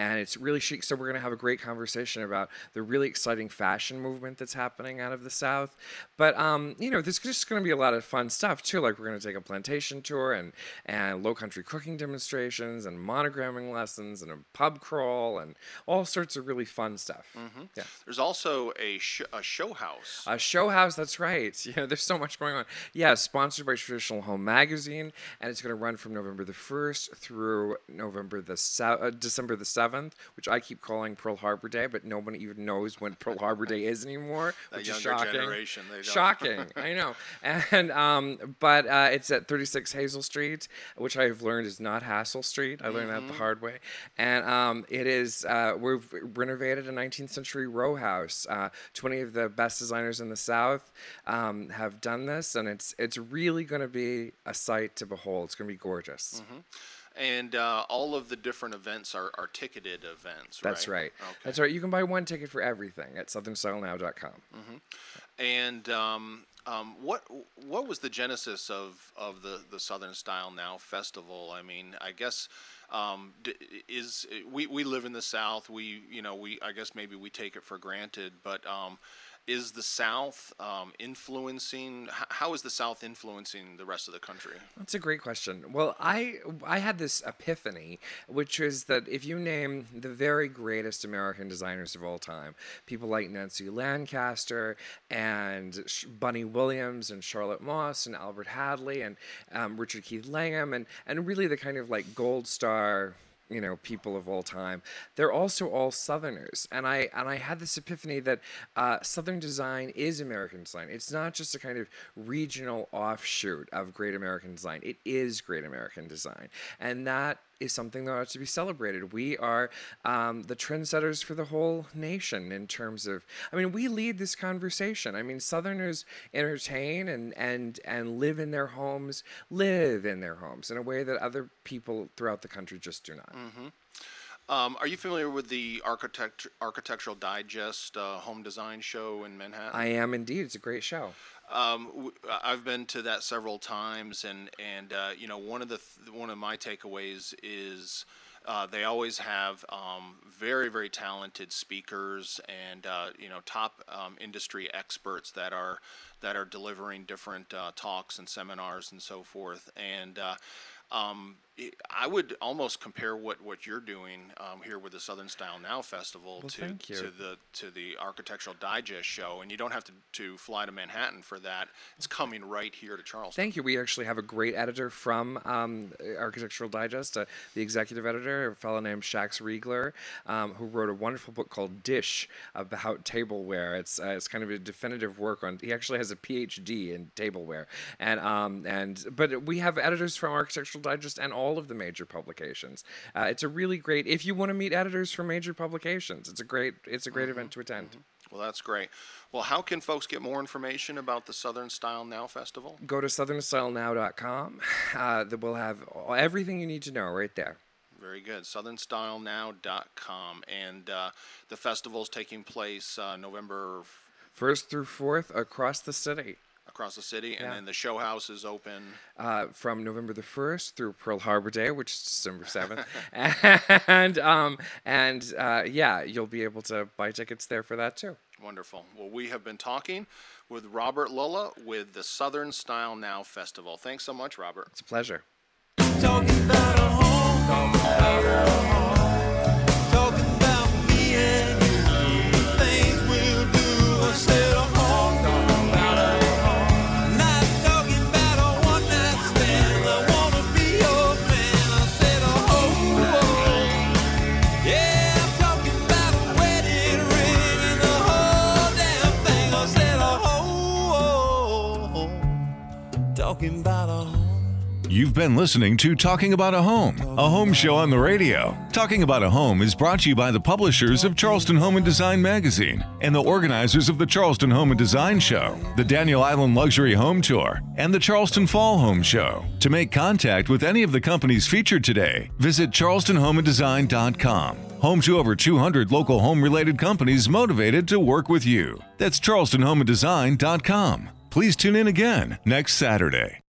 and it's really chic. So we're going to have a great conversation about the really exciting fashion movement that's happening out of the South. But, um, you know, there's just going to be a lot of fun stuff, too. Like, we're going to take a plantation tour and, and low country cooking demonstrations and monogramming lessons and a pub crawl and all sorts of really fun stuff. Mm-hmm. Yeah. There's also a, sh- a show house. A show house, that's right. Yeah, there's so much going on. Yeah, sponsored by Traditional Home Magazine, and it's going to run from November the first through November the se- uh, December the seventh, which I keep calling Pearl Harbor Day, but nobody even knows when Pearl Harbor Day is anymore, That which is younger shocking. generation, they don't. Shocking, I know. And um, but uh, it's at thirty-six Hazel Street, which I've learned is not Hassel Street. I learned that the hard way. And um, it is uh, we've renovated a nineteenth century row house. Uh, twenty of the best designers in the South um, have done this, and it's it's really going to be a sight to behold. It's going to be gorgeous. Mm-hmm. And uh, all of the different events are, are ticketed events, right? That's right. Okay. That's right. You can buy one ticket for everything at southern style now dot com. Mm-hmm. And um, um, what what was the genesis of, of the, the Southern Style Now Festival? I mean, I guess um, d- is we, we live in the South. We you know we I guess maybe we take it for granted, but um, is the South um, influencing? h- How is the South influencing the rest of the country? That's a great question. Well, I I had this epiphany, which is that if you name the very greatest American designers of all time, people like Nancy Lancaster and Sh- Bunny Williams and Charlotte Moss and Albert Hadley and um, Richard Keith Langham and and really the kind of like gold star, you know, people of all time, they're also all Southerners. And I and I had this epiphany that uh, Southern design is American design. It's not just a kind of regional offshoot of great American design. It is great American design. And that is something that ought to be celebrated. We are um, the trendsetters for the whole nation in terms of, I mean, we lead this conversation. I mean, Southerners entertain and, and, and live in their homes, live in their homes in a way that other people throughout the country just do not. Mm-hmm. Um, are you familiar with the Architect- Architectural Digest uh, home design show in Manhattan? I am indeed. It's a great show. Um, w- I've been to that several times, and and uh, you know, one of the th- one of my takeaways is uh, they always have um, very very talented speakers and uh, you know top um, industry experts that are that are delivering different uh, talks and seminars and so forth. And uh, um, it, I would almost compare what, what you're doing um, here with the Southern Style Now Festival Well, to thank you. to the to the Architectural Digest show, and you don't have to, to fly to Manhattan for that. It's coming right here to Charleston. Thank you. We actually have a great editor from um, Architectural Digest, uh, the executive editor, a fellow named Shax Riegler, um, who wrote a wonderful book called Dish about tableware. It's uh, it's kind of a definitive work on. He actually has a P H D in tableware, and um and but we have editors from Architectural Digest and all of the major publications. Uh, it's a really great. If you want to meet editors from major publications, it's a great it's a great Mhm, event to attend. Well, that's great. Well, how can folks get more information about the Southern Style Now Festival? Go to southern style now dot com. Uh, that will have all, everything you need to know right there. Very good. southern style now dot com. And uh, the festival's taking place uh, November First through fourth across the city. across the city, and Yeah. then the show house is open. Uh, from November the first through Pearl Harbor Day, which is December seventh. and um, and uh, yeah, you'll be able to buy tickets there for that too. Wonderful. Well, we have been talking with Robert Lulla with the Southern Style Now Festival. Thanks so much, Robert. It's a pleasure. Talking about a home, talking about a home, talking about me and you, the things we'll do. I said a home, talking about a home, not talking about a one night stand. I wanna be your man. I said a home, yeah, I'm talking about a wedding ring and the whole damn thing. I said a home, talking about a home. You've been listening to Talking About a Home, a home show on the radio. Talking About a Home is brought to you by the publishers of Charleston Home and Design magazine and the organizers of the Charleston Home and Design Show, the Daniel Island Luxury Home Tour, and the Charleston Fall Home Show. To make contact with any of the companies featured today, visit charleston home and design dot com. Home to over two hundred local home-related companies motivated to work with you. That's charleston home and design dot com. Please tune in again next Saturday.